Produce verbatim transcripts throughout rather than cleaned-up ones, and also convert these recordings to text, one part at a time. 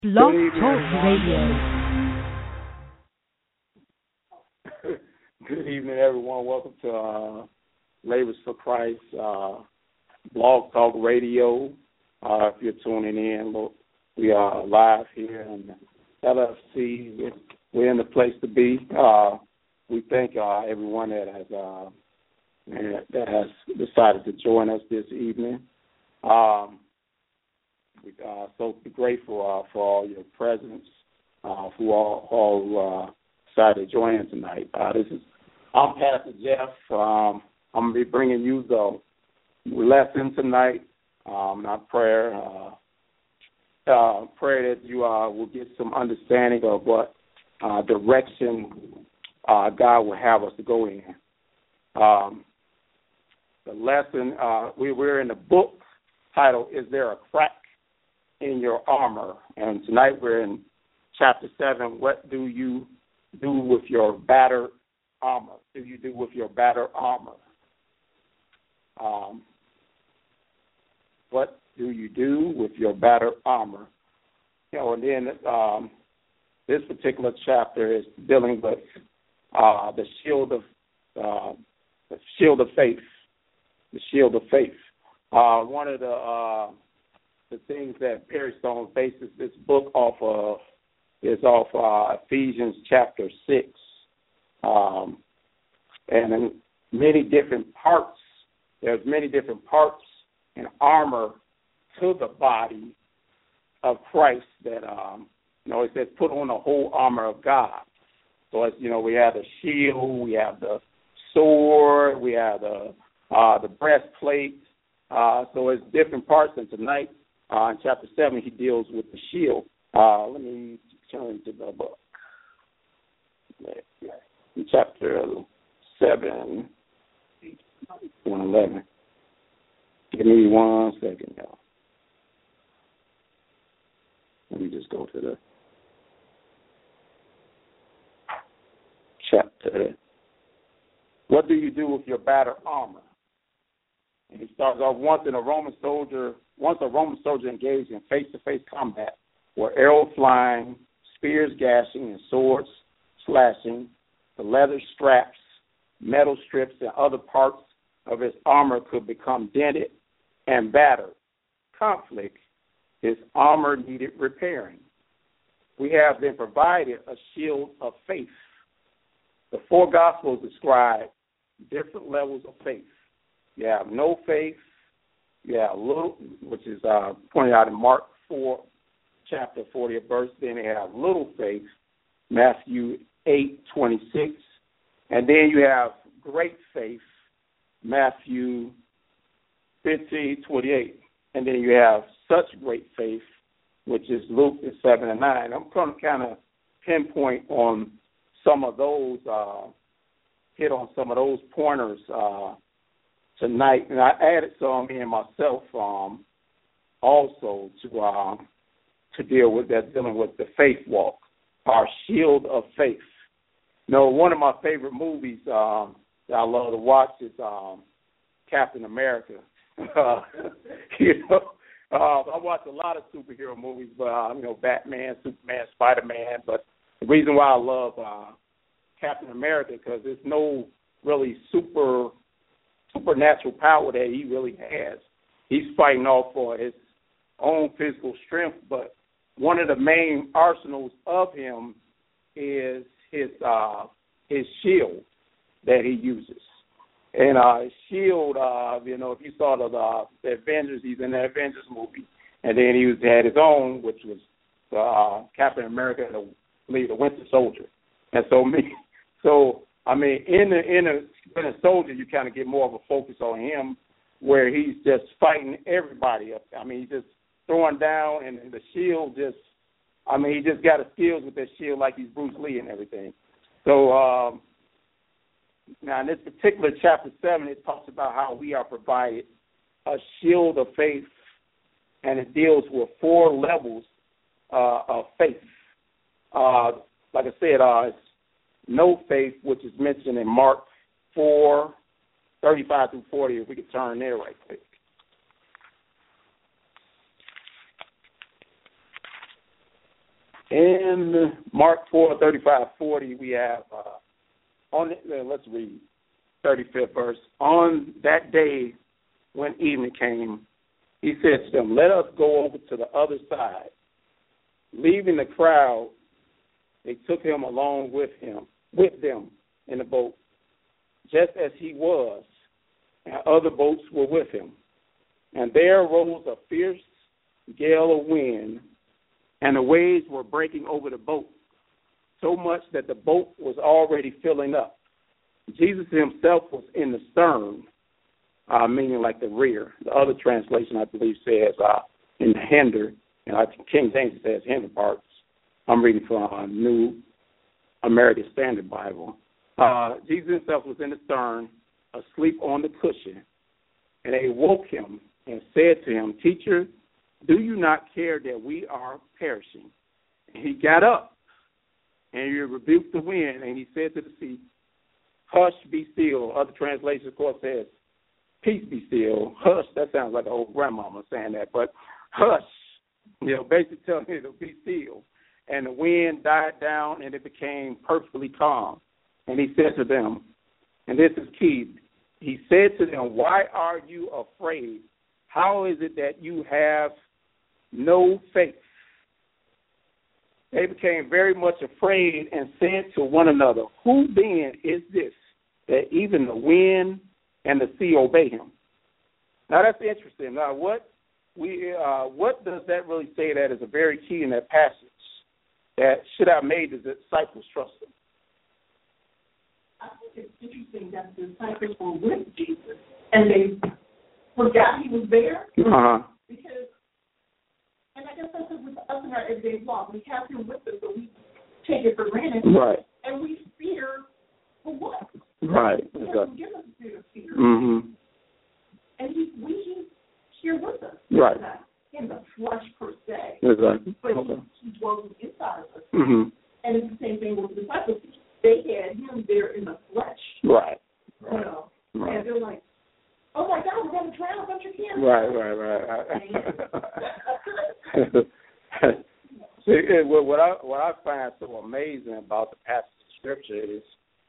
Blog Good evening, Talk everyone. Radio. Good evening, everyone. Welcome to uh, Labors for Christ uh, Blog Talk Radio. Uh, if you're tuning in, look, we are live here in L F C. We're in the place to be. Uh, we thank uh, everyone that has uh, that has decided to join us this evening. Um, We uh, so grateful uh, for all your presence, uh, for all, all who uh, decided to join in tonight. Uh, this is I'm Pastor Jeff. Um, I'm gonna be bringing you the lesson tonight. Um, not prayer. Uh, uh, pray that you uh, will get some understanding of what uh, direction uh, God will have us to go in. Um, the lesson uh, we, we're in the book titled "Is There a Crack in Your Armor?" And tonight we're in chapter seven. What do you do with your battered armor? Do you do with your battered armor? Um, what do you do with your battered armor? You know, and then um, this particular chapter is dealing with uh, the shield of uh, the shield of faith. The shield of faith. Uh, one of the uh, the things that Perry Stone bases this book off of is off uh, Ephesians chapter six. Um, and in many different parts, there's many different parts and armor to the body of Christ that, um, you know, it says put on the whole armor of God. So, as you know, we have the shield, we have the sword, we have the, uh, the breastplate. Uh, so it's different parts, and tonight, Uh, in chapter seven, he deals with the shield. Uh, let me turn to the book. In chapter seven, one eleven. Give me one second, y'all. Let me just go to the chapter. What do you do with your battered armor? And he starts off once in a Roman soldier. Once a Roman soldier engaged in face-to-face combat, where arrows flying, spears gashing, and swords slashing, the leather straps, metal strips, and other parts of his armor could become dented and battered. Conflict, his armor needed repairing. We have been provided a shield of faith. The four Gospels describe different levels of faith. You have no faith. You have little, which is uh, pointed out in Mark four, chapter fortieth verse. Then you have little faith, Matthew eight twenty-six, and then you have great faith, Matthew fifteen twenty-eight, and then you have such great faith, which is Luke seven and nine. I'm going to kind of pinpoint on some of those, uh, hit on some of those pointers. Uh, Tonight, and I added some in myself um, also to um, to deal with that, dealing with the faith walk, our shield of faith. You know, one of my favorite movies um, that I love to watch is um, Captain America. Uh, you know, uh, I watch a lot of superhero movies, but uh, you know, Batman, Superman, Spider-Man. But the reason why I love uh, Captain America because there's no really super supernatural power that he really has. He's fighting off for his own physical strength, but one of the main arsenals of him is his uh, his shield that he uses. And uh, his shield, uh, you know, if you saw the, the, the Avengers, he's in the Avengers movie, and then he was, had his own, which was uh, Captain America, the, the Winter Soldier. And so me, so. I mean, in the in a, in a soldier, you kind of get more of a focus on him, where he's just fighting everybody up. I mean, he's just throwing down, and the shield just. I mean, he just got the skills with that shield like he's Bruce Lee and everything. So um, now in this particular chapter seven, it talks about how we are provided a shield of faith, and it deals with four levels uh, of faith. Uh, like I said, uh, it's no faith, which is mentioned in Mark four, thirty-five through forty, if we could turn there right quick. In Mark four, thirty-five, forty, we have, uh, on the, let's read, thirty-fifth verse. On that day when evening came, he said to them, let us go over to the other side. Leaving the crowd, they took him along with him, with them in the boat, just as he was, and other boats were with him. And there arose a fierce gale of wind, and the waves were breaking over the boat, so much that the boat was already filling up. Jesus himself was in the stern, uh, meaning like the rear. The other translation, I believe, says uh, in the hinder, and I think King James says hinder parts. I'm reading from a New American Standard Bible. Uh, Jesus himself was in the stern, asleep on the cushion, and they woke him and said to him, Teacher, do you not care that we are perishing? And he got up, and he rebuked the wind, and he said to the sea, Hush, be still. Other translations, of course, says, Peace, be still. Hush, that sounds like an old grandmama saying that, but hush, you know, basically telling you to be still. And the wind died down, and it became perfectly calm. And he said to them, and this is key, he said to them, why are you afraid? How is it that you have no faith? They became very much afraid and said to one another, who then is this that even the wind and the sea obey him? Now that's interesting. Now what we uh, what does that really say? That is a very key in that passage. That should have made the disciples trust him. I think it's interesting that the disciples were with Jesus and they forgot he was there. Uh-huh. Because, and I guess that's with us in our everyday walk. We have him with us, but we take it for granted. Right. And we fear for what? Right. He Exactly. doesn't give us a spirit of fear. Mm-hmm. And he, we, he's here with us. Right. Not in the flesh per se. Exactly. But Okay. he, he dwells inside of us. Mm-hmm. And it's the same thing with the disciples. They had him there in the flesh. Right. You know. Right. And they're like, oh my God, we're going to drown a bunch of kids. Right, right, right. See, it, what I what I find so amazing about the passage of Scripture is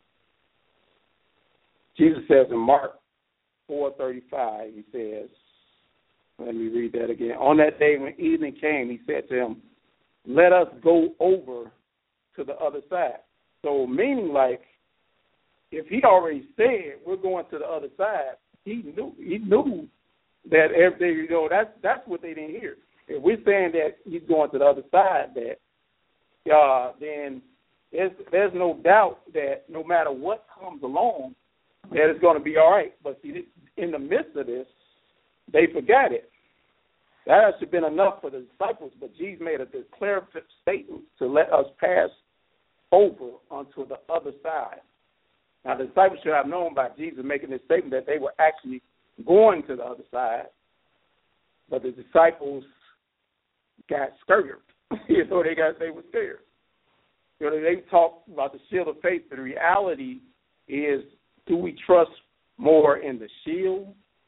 Jesus says in Mark four thirty five, he says, let me read that again. On that day when evening came, he said to him, let us go over to the other side. So meaning like if he already said we're going to the other side, he knew he knew that everything, you know, that's that's what they didn't hear. If we're saying that he's going to the other side, that uh, then there's there's no doubt that no matter what comes along, that it's going to be all right. But see, in the midst of this, they forgot it. That should have been enough for the disciples, but Jesus made a declarative statement to let us pass over onto the other side. Now, the disciples should have known by Jesus making this statement that they were actually going to the other side, but the disciples got scared. you know, they got they were scared. You know, they talk about the shield of faith. The reality is, do we trust more in the shield,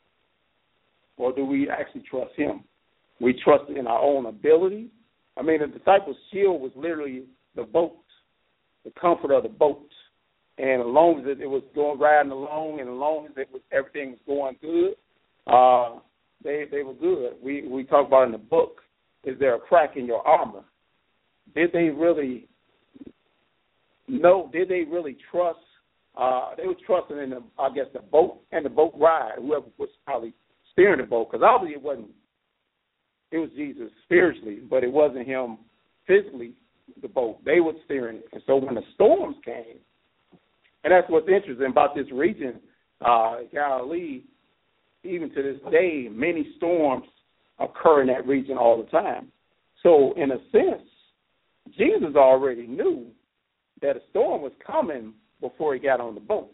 or do we actually trust him? We trust in our own ability. I mean, the disciples' shield was literally the boat, the comfort of the boat. And as long as it, it was going riding along, and as long as it was everything was going good, uh, they they were good. We we talk about in the book, is there a crack in your armor? Did they really know? Did they really trust? Uh, they were trusting in the, I guess, the boat and the boat ride. Whoever was probably steering the boat, because obviously it wasn't. It was Jesus spiritually, but it wasn't him physically. The boat, they were steering it, and so when the storms came. And that's what's interesting about this region, uh, Galilee, even to this day, many storms occur in that region all the time. So in a sense, Jesus already knew that a storm was coming before he got on the boat.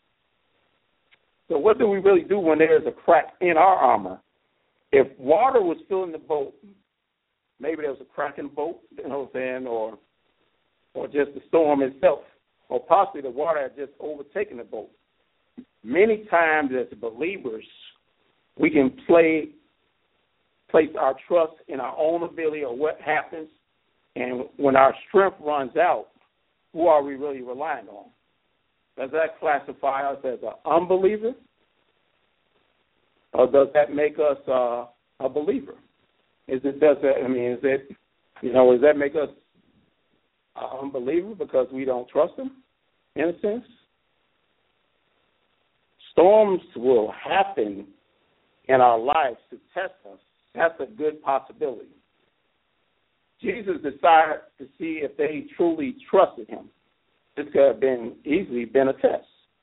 So what do we really do when there's a crack in our armor? If water was filling the boat, maybe there was a crack in the boat, you know what I'm saying, or, or just the storm itself. Or possibly the water had just overtaken the boat. Many times as believers, we can play, place our trust in our own ability or what happens And when our strength runs out, who are we really relying on? Does that classify us as an unbeliever? Or does that make us uh, a believer? Is it, does that, I mean, is it, you know, does that make us an unbeliever because we don't trust him, in a sense? Storms will happen in our lives to test us. That's a good possibility. Jesus decided to see if they truly trusted him. This could have been easily been a test.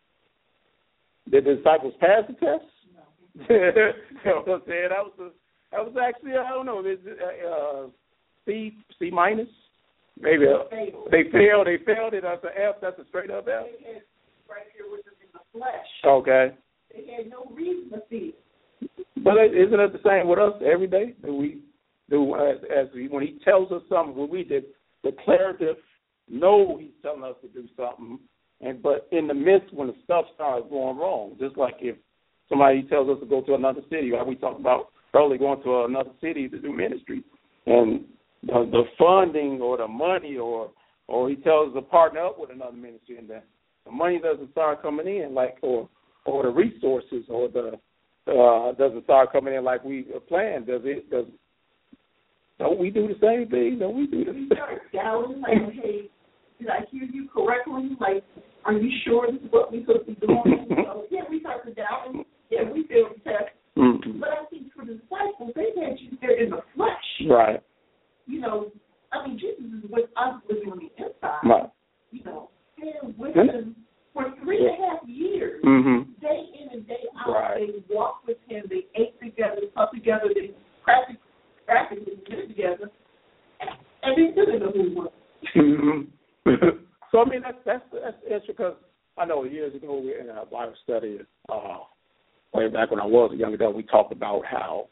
Did the disciples pass the test? No. You know what I'm saying? That was a, that was actually, I don't know, uh, C C minus. Maybe a, they failed. They failed it. That's an F. That's a straight up F. They had right here with them in the flesh. Okay. They had no reason to see it. But isn't it the same with us every day? Do we do as, as we, when he tells us something, when we did declarative, know he's telling us to do something, and but in the midst when the stuff starts going wrong, just like if somebody tells us to go to another city, like we talked about earlier, going to another city to do ministry, and the, the funding or the money, or or he tells us to partner up with another ministry, and the, the money doesn't start coming in, like or or the resources or the uh, doesn't start coming in like we planned. Does it? Does don't we do the same thing? Don't we do the same? Doubting, like, hey, did I hear you correctly? Like, are you sure this is what we're supposed to be doing? So, yeah, we start to doubt, and yeah, we failed the test. Mm-hmm. But I think for the disciples, they had you there in the flesh. Right. You know, I mean, Jesus is with us living on the inside. Right. You know, and with him for three and a half years, mm-hmm. day in and day out, right. they walked with him, they ate together, slept together, they practically, practically lived together, and they didn't know who he was. Mm-hmm. So, I mean, that's, that's, that's, that's because I know years ago we were in a Bible study, uh, way back when I was a young adult, we talked about how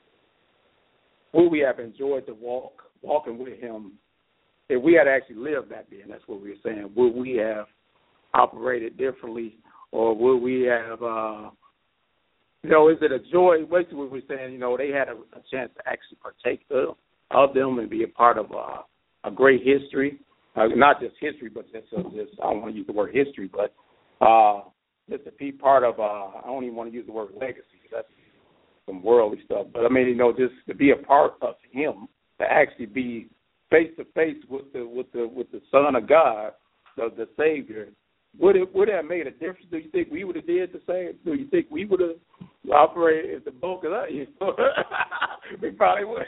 would we have enjoyed the walk, walking with him if we had actually lived that day, and that's what we were saying. Would we have operated differently, or would we have, uh, you know, is it a joy? Basically, what we're saying, you know, they had a, a chance to actually partake of, of them and be a part of uh, a great history, uh, not just history, but just, uh, just, I don't want to use the word history, but uh, just to be part of, uh, I don't even want to use the word legacy, because that's some worldly stuff. But, I mean, you know, just to be a part of him, to actually be face-to-face with the with the, with the Son of God, the, the Savior, would it would it have made a difference? Do you think we would have did the same? Do you think we would have operated as the bulk of that? You know? We probably would.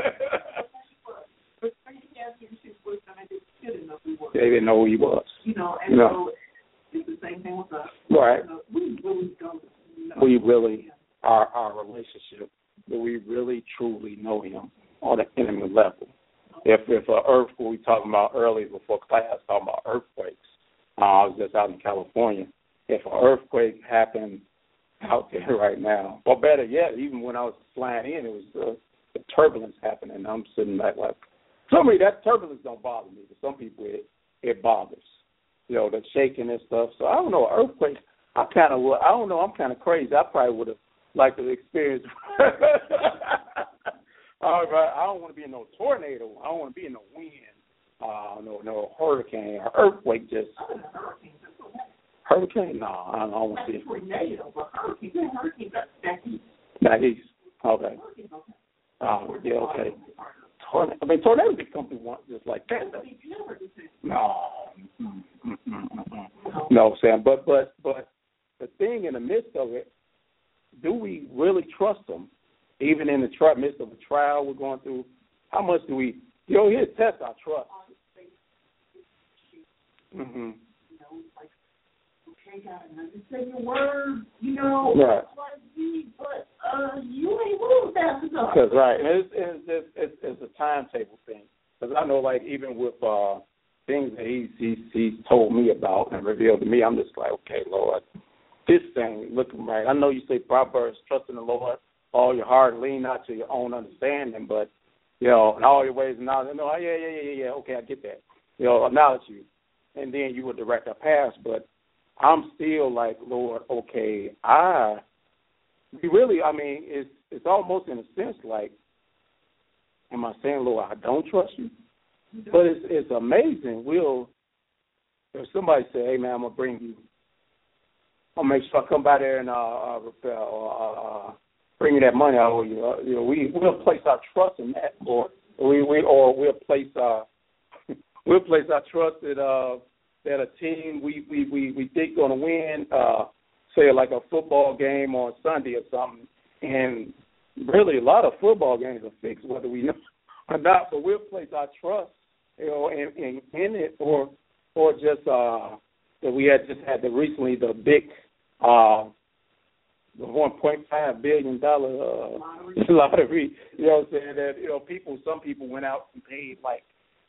They didn't know who he was. You know, and you know. so it's the same thing with us. Right. You know, we really don't know. We really, our, our relationship, do we really truly know him on an intimate level? If if an earthquake, we were talking about earlier before class, talking about earthquakes, uh, I was just out in California. If an earthquake happened out there right now, or better yet, even when I was flying in, it was uh, the turbulence happening, and I'm sitting back like, somebody, that turbulence don't bother me, but some people it, it bothers. You know, the shaking and stuff. So I don't know, earthquake, I kind of, I don't know, I'm kind of crazy. I probably would have liked to experience. All right, I don't want to be in no tornado. I don't want to be in no wind, uh, no no hurricane or earthquake. Just hurricane? No, I don't, I don't want to see it. Tornado, but hurricane, hurricane, that's east. That east. Okay. Oh, yeah, okay. Tornado. I mean, tornadoes can come through one just like that. No, no, Sam. But but but the thing in the midst of it, do we really trust them? Even in the tri- midst of a trial we're going through, how much do we, you know, here test our trust. Mm-hmm. You know, like, okay, God, I just say your word, you know, right. but uh, you ain't moving fast enough. Because, right, and it's, it's, it's, it's, it's a timetable thing. Because I know, like, even with uh, things that he's, he's, he's told me about and revealed to me, I'm just like, okay, Lord, this thing looking right. I know you say Proverbs, trust in the Lord, all your heart, lean not to your own understanding, but, you know, in all your ways, now, no, oh, yeah, yeah, yeah, yeah, okay, I get that. You know, acknowledge you. And then you would direct our paths, but I'm still like, Lord, okay, I, we really, I mean, it's, it's almost in a sense like, am I saying, Lord, I don't trust you? But it's it's amazing. We'll if somebody say, "Hey man, I'm gonna bring you. I'll make sure I come by there and uh, uh, uh, uh bring you that money I owe you." Uh, you know, we we'll place our trust in that, or we we or we'll place our we'll place our trust in uh that a team we we we, we think gonna win. Uh, say like a football game on Sunday or something, and really a lot of football games are fixed whether we know or not. But we'll place our trust, you know, in, in, in it, or or just uh, that we had just had the recently the big uh, the one point five billion dollar uh, lottery. You know, what I'm saying that you know people some people went out and paid like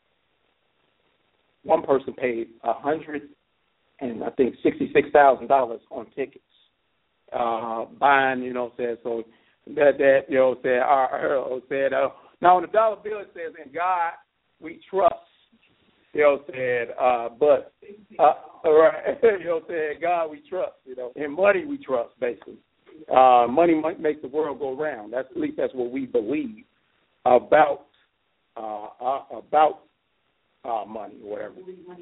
one person paid a hundred and I think sixty six thousand dollars on tickets, uh, buying. You know, what I'm saying so that that you know said our said uh, now on the dollar bill it says in God we trust. You know what I'm saying? Uh, but, uh, right, you know what I'm saying? God we trust, you know. In money we trust, basically. Uh, money might make the world go round. That's, at least that's what we believe about uh, uh, about uh, money or whatever.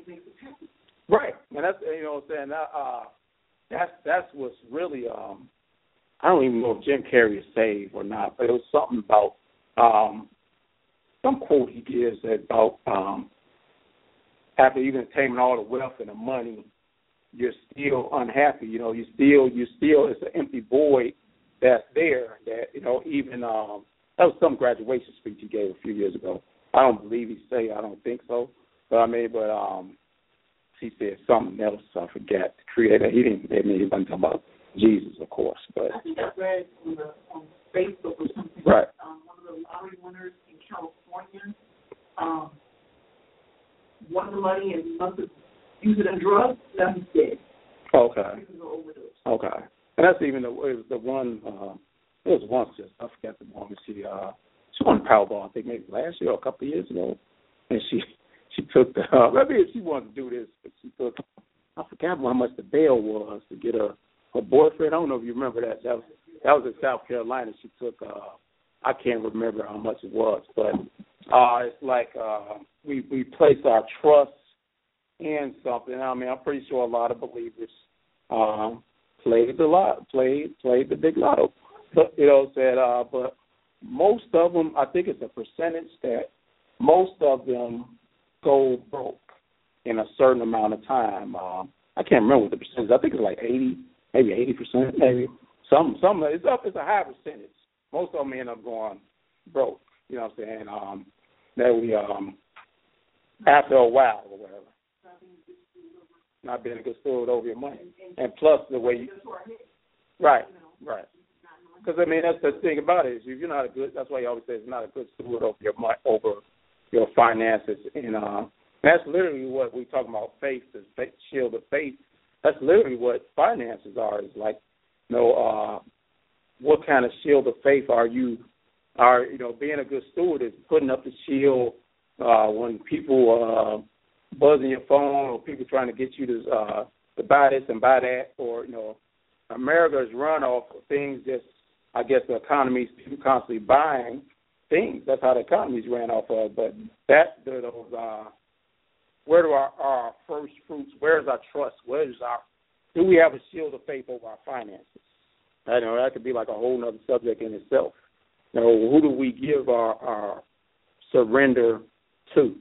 Right. And that's, you know what I'm saying? Uh, that's, that's what's really, um, I don't even know if Jim Carrey is saved or not, but it was something about, um, some quote he gives about, um, after even attaining all the wealth and the money, you're still unhappy. You know, you still, you still, it's an empty void that's there. That you know, even um, that was some graduation speech he gave a few years ago. I don't believe he said, I don't think so, but I mean, but um, he said something else. I forget. The Creator. He didn't. I mean, he wasn't talking about Jesus, of course, but I think I read on, the, on Facebook or something. Right. Um, one of the lottery winners in California. Um, won the money and must have used it on drugs, now he's dead. Okay. Okay. And that's even the, it was the one, uh, it was one sister, I forgot the woman, she, uh, she won Powerball, I think maybe last year or a couple of years ago. And she she took the, uh, maybe she wanted to do this, but she took, I forgot how much the bail was to get her, her boyfriend. I don't know if you remember that. That was, that was in South Carolina. She took, uh, I can't remember how much it was, but uh, it's like, uh, We we place our trust in something. I mean, I'm pretty sure a lot of believers um, played the lot, played played the big lotto. But, you know, said, uh, but most of them, I think it's a percentage that most of them go broke in a certain amount of time. Um, I can't remember what the percentage. I think it's like eighty, maybe eighty percent, maybe some some. It's up. It's a high percentage. Most of them end up going broke. You know what I'm saying? Um, that we um. After a while or whatever. Not being a good steward over your money. And plus the way you... Right, right. Because, I mean, that's the thing about it. Is if you're not a good... That's why you always say it's not a good steward over your money, over your finances. And uh, that's literally what we talk about, faith, is faith, shield of faith. That's literally what finances are. Is like, you know, uh, what kind of shield of faith are you... Are, you know, being a good steward is putting up the shield... Uh, when people uh, buzzing your phone or people trying to get you to uh, to buy this and buy that, or, you know, America is run off of things just, I guess the economy is people constantly buying things. That's how the economy's ran off of. But that, those, uh, where do our, our first fruits, where's our trust, where's our, do we have a shield of faith over our finances? I know that could be like a whole other subject in itself. You know, who do we give our, our surrender to?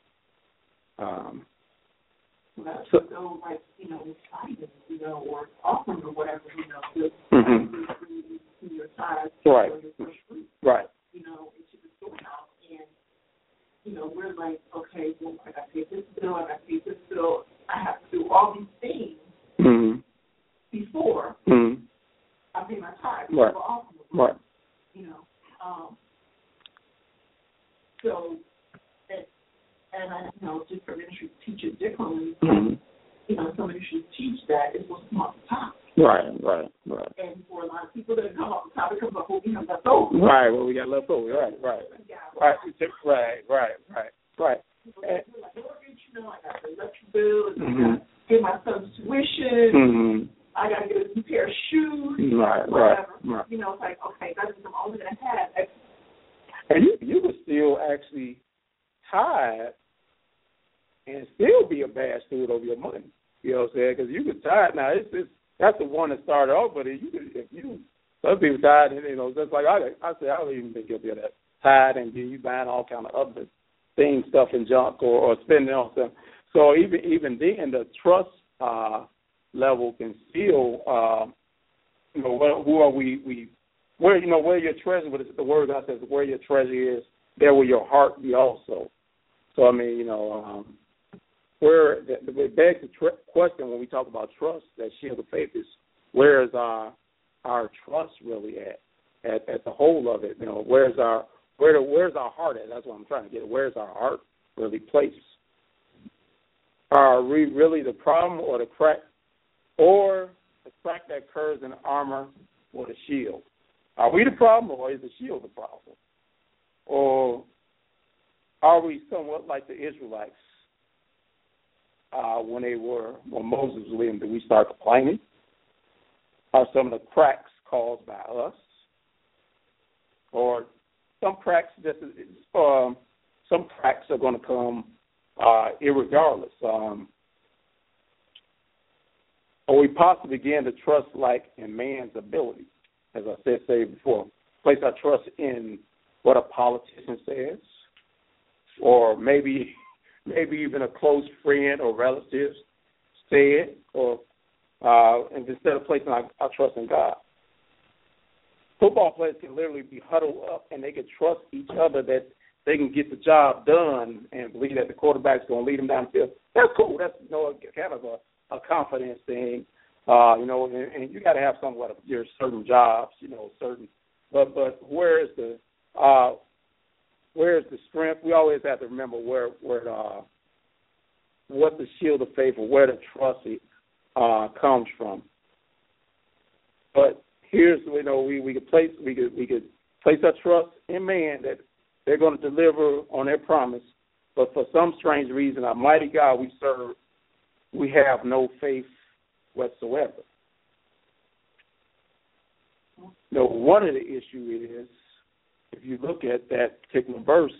Um, well, so, so, like, you know, tithing, you know, or offering or whatever, you know, to, mm-hmm. to your tithes, right, or your first fruit, right, you know, into the storehouse, and, you know, we're like, okay, well, I got to pay this bill, I got to pay this bill, I have to do all these things mm-hmm. before mm-hmm. I pay my tithes, right, right, you know, um, so. And I you know different ministries teach it differently. Mm-hmm. You know, some ministries teach that it's supposed to come off the top. Right, right, right. And for a lot of people that come off the top, it comes off what we have left over. Right, what we got left over. Right, right, yeah, right, right, right, right, right. People like, like mortgage, you know, I got the electric bill, and mm-hmm. I got to get my son's tuition. Mm-hmm. I got to get a new pair of shoes. Right, whatever. right, right. You know, it's like, okay, that's the only that I had. And you, you were still actually tied and still be a bad steward of your money. You know what I'm saying? Because you can tithe. Now, it's, it's, that's the one that started off, but if you, if you some people tithe, you know, just like I, I say, I don't even been guilty of that. Tithe and you buying all kind of other things, stuff and junk, or, or spending on stuff. So even even then, the trust uh, level can still, uh, you know, where, who are we, we, where, you know, where your treasure, what is the word God says, where your treasure is, there will your heart be also. So, I mean, you know, um, where, it begs the tr- question when we talk about trust, that shield of faith is, where is our, our trust really at, at, at the whole of it? You know, where's our, where the, where's our heart at? That's what I'm trying to get at. Where's our heart really placed? Are we really the problem or the crack, or the crack that occurs in the armor or the shield? Are we the problem, or is the shield the problem? Or are we somewhat like the Israelites uh, when they were, when Moses was leading? Did we start complaining? Are some of the cracks caused by us? Or some cracks, just um, some cracks are going to come uh, irregardless. Um, or we possibly begin to trust like in man's ability, as I said, say before, place our trust in what a politician says, or maybe maybe even a close friend or relative said, or uh, and instead of placing our, our trust in God. Football players can literally be huddled up, and they can trust each other that they can get the job done and believe that the quarterback's going to lead them down the field. That's cool. That's, you know, kind of a, a confidence thing, uh, you know, and, and you got to have somewhat of your certain jobs, you know, certain. But but where is the uh, where is the strength? We always have to remember where where uh, what the shield of faith or where the trust uh, comes from. But here's, you know, we, we could place we could we could place our trust in man that they're going to deliver on their promise. But for some strange reason, our mighty God we serve, we have no faith whatsoever. You know, one of the issues is, if you look at that particular verse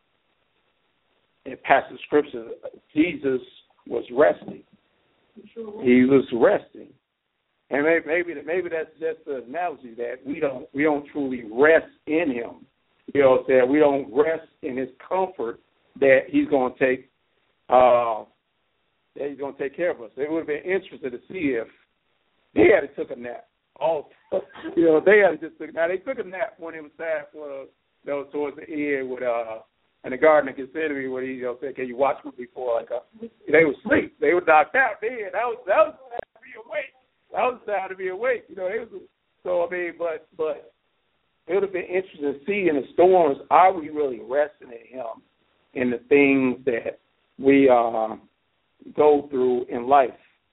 in passage of scripture, Jesus was resting. He was resting. And maybe, maybe maybe that's just the analogy that we don't we don't truly rest in him. You know, that we don't rest in his comfort that he's going to take uh, that he's going to take care of us. It would have been interesting to see if they had took a nap. Oh, you know, they had just took. Now they took a nap when it was time for, you know, towards the end with uh, in the Garden of Gethsemane, where he, you know, said, "Can you watch me before?" Like uh, they were asleep. They were knocked out. Then that was that was to be awake. That was time to be awake. You know, it was, so I mean, but but it would have been interesting to see in the storms, are we really resting in him in the things that we uh, go through in life?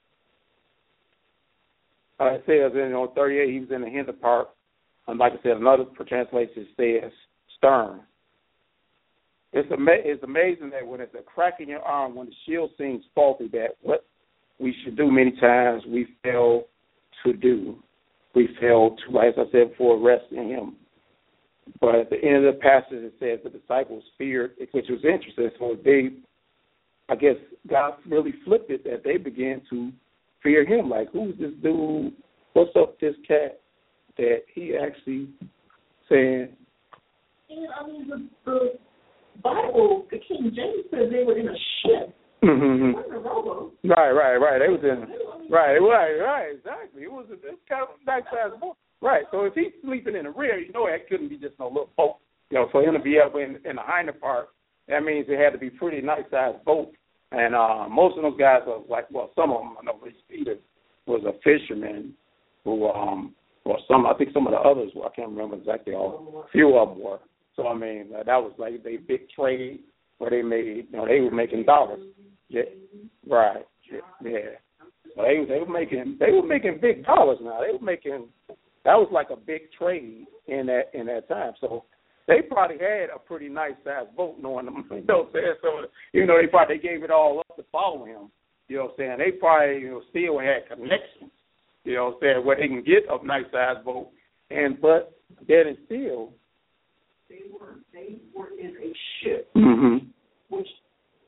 Uh, it says in, you know, thirty-eight, he was in the hinder part. And like I said, another translation says stern. It's, ama- it's amazing that when it's a crack in your arm, when the shield seems faulty, that what we should do many times, we fail to do. We fail to, as I said before, rest in him. But at the end of the passage, it says the disciples feared, which was interesting. So they, I guess, God really flipped it, that they began to fear him. Like, who's this dude? What's up with this cat? That he actually saying. And I mean, the, the Bible, the King James said they were in a ship. Mm-hmm. Right, right, right. They was in. Right, right, right. Exactly. It was a it's kind of a nice size boat. Right. So if he's sleeping in the rear, you know, it couldn't be just no little boat. You know, for him to be up in, in the hinder part, that means it had to be pretty nice sized boat. And uh, most of those guys are like, well, some of them, I know, Peter was a fisherman who, um, or some, I think some of the others were. I can't remember exactly all. A few of them were. So I mean, uh, that was like they big trade where they made, you know, they were making dollars. Yeah, right. Yeah. So they they were making they were making big dollars now. They were making that was like a big trade in that in that time. So they probably had a pretty nice sized boat, knowing them. You know what I'm saying? So you know they probably gave it all up to follow him. You know what I'm saying? They probably, you know, still had connections. You know what I'm saying, where they can get a nice sized boat. And but yet and still they were they were in a ship, mm-hmm. which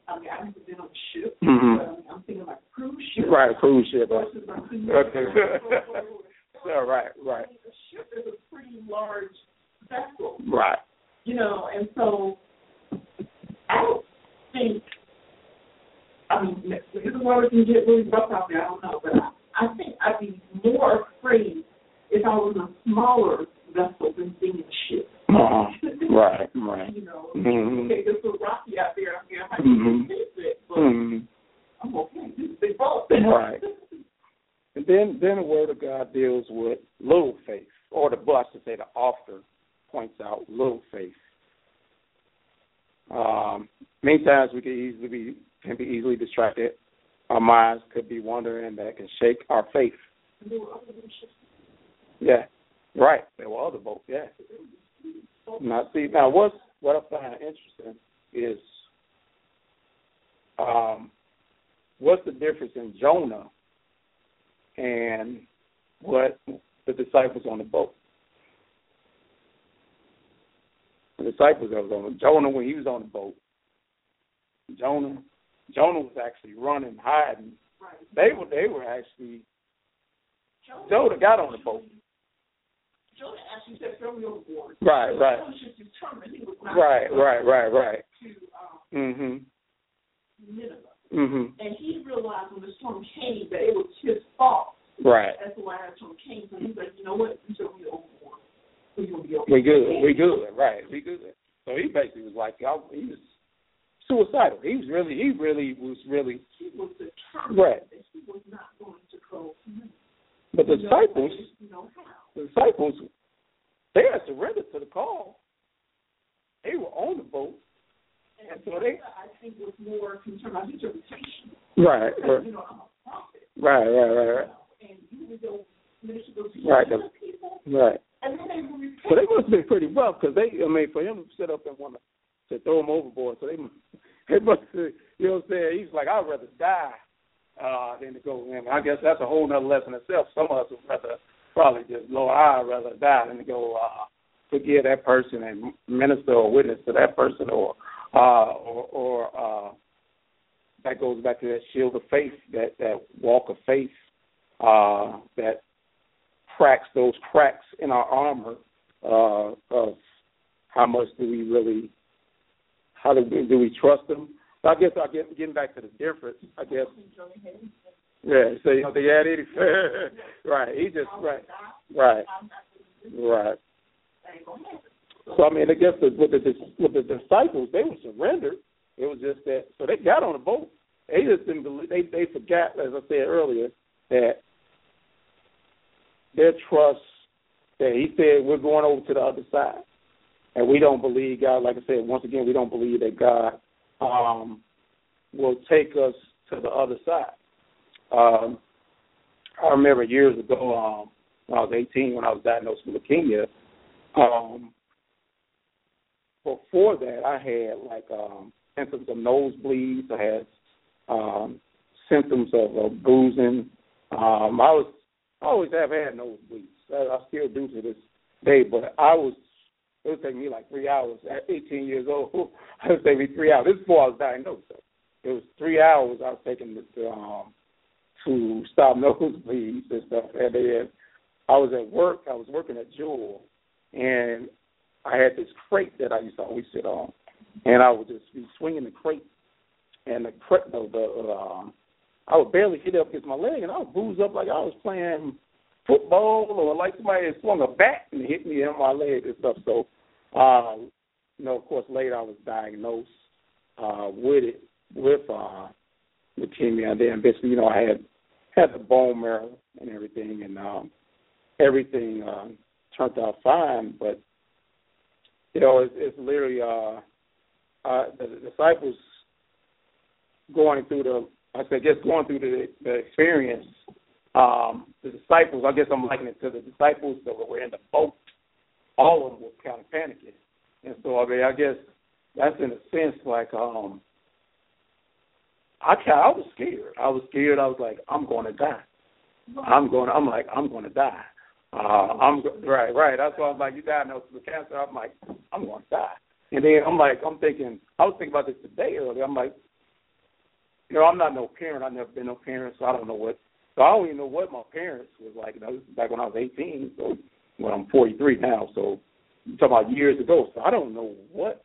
I mean, I've never been on a ship, mm-hmm. but I mean, I'm thinking like cruise ship. Right, cruise ship. Versus a cruise okay. ship. Yeah, right, right. I mean, a ship is a pretty large vessel. Right. You know, and so I don't think, I mean, if the water can get really rough out there, I don't know, but I, I think I'd be more afraid if I was a smaller vessel than being a ship. Uh-huh. Right, right. You know, mm-hmm. okay, it's so rocky out there. I mean, I mm-hmm. can't face it, but mm-hmm. I'm okay. This is a big boat. Right. And then, then the Word of God deals with little faith, or the book, I should say, the author points out little faith. Um, many times we can easily be can be easily distracted. Our minds could be wandering that can shake our faith. Yeah, right. There were other boats. Yeah. Now, see, now what's what I find interesting is um, what's the difference in Jonah and what the disciples on the boat? The disciples that was on Jonah when he was on the boat. Jonah, Jonah was actually running, hiding. Right. They were, they were actually. Jonah got on the boat. Jonah actually said, "Throw me overboard." Right, so right. Jonah was just determined he was not right, right, right, right. To um, mm-hmm. Nineveh. Mm-hmm. And he realized when the storm came that it was his fault. Right. That's why the storm came. So he's like, you know what? You throw me overboard. We're gonna be okay. We good. We good. Right. We good. So he basically was like, he was suicidal. He was really, he really was really. He was determined right. that he was not going to go. But the no disciples, way, you know how. the disciples, they had surrendered to the call. They were on the boat, and, and so they. I think was more concerned about interpretation. Right. Because, you know, I'm a prophet. Right. Right. Right. Right. You know, and you would go minister those right. people. Right. And then they would repent. So they must have been pretty rough because they, I mean, for him to sit up and want to, to throw him overboard, so they, they must have, you know what I'm saying? He's like, I'd rather die uh, than to go in. I guess that's a whole nother lesson itself. Some of us would rather probably just, Lord, I'd rather die than to go uh, forgive that person and minister or witness to that person, or, uh, or, or uh, that goes back to that shield of faith, that, that walk of faith, uh, that cracks, those cracks in our armor uh, of how much do we really, how do we, do we trust them? So I guess I get getting back to the difference. I guess. Yeah. So you know they had it. Right. He just right. Right. Right. So I mean, I guess the, with the with the disciples, they were surrendered. It was just that. So they got on the boat. They just didn't believe. They they forgot, as I said earlier, that their trust, that he said, we're going over to the other side. And we don't believe God, like I said, once again, we don't believe that God um, will take us to the other side. Um, I remember years ago, um, when I was eighteen, when I was diagnosed with leukemia, um, before that, I had like um, symptoms of nosebleeds. I had um, symptoms of uh, bruising. Um, I was I always have had nosebleeds. I, I still do to this day, but I was, it would take me like three hours at eighteen years old. It would take me three hours. This is before I was diagnosed. So it was three hours I was taking to, um, to stop nosebleeds and stuff. And then I was at work. I was working at Jewel, and I had this crate that I used to always sit on, and I would just be swinging the crate, and the crate, the, the um, I would barely hit it up against my leg, and I would bruise up like I was playing football, or like somebody had swung a bat and hit me in my leg and stuff. So, uh, you know, of course, later I was diagnosed uh, with it, with uh, leukemia. And then basically, you know, I had had the bone marrow and everything, and um, everything uh, turned out fine. But, you know, it's, it's literally uh, uh, the, the disciples going through the, I said, just going through the, the experience, um, the disciples, I guess I'm likening it to the disciples that were in the boat. All of them were kind of panicking. And so, I mean, I guess that's in a sense like um, I, I was scared. I was scared. I was like, I'm going to die. I'm going. I'm like, I'm going to die. Uh, I'm right, right. That's why I'm like, you diagnosed with cancer. I'm like, I'm going to die. And then I'm like, I'm thinking, I was thinking about this today earlier. I'm like, know, I'm not no parent. I've never been no parent, so I don't know what. So I don't even know what my parents was like. You know, this is back when I was eighteen. So when I'm forty-three now, so I'm talking about years ago. So I don't know what.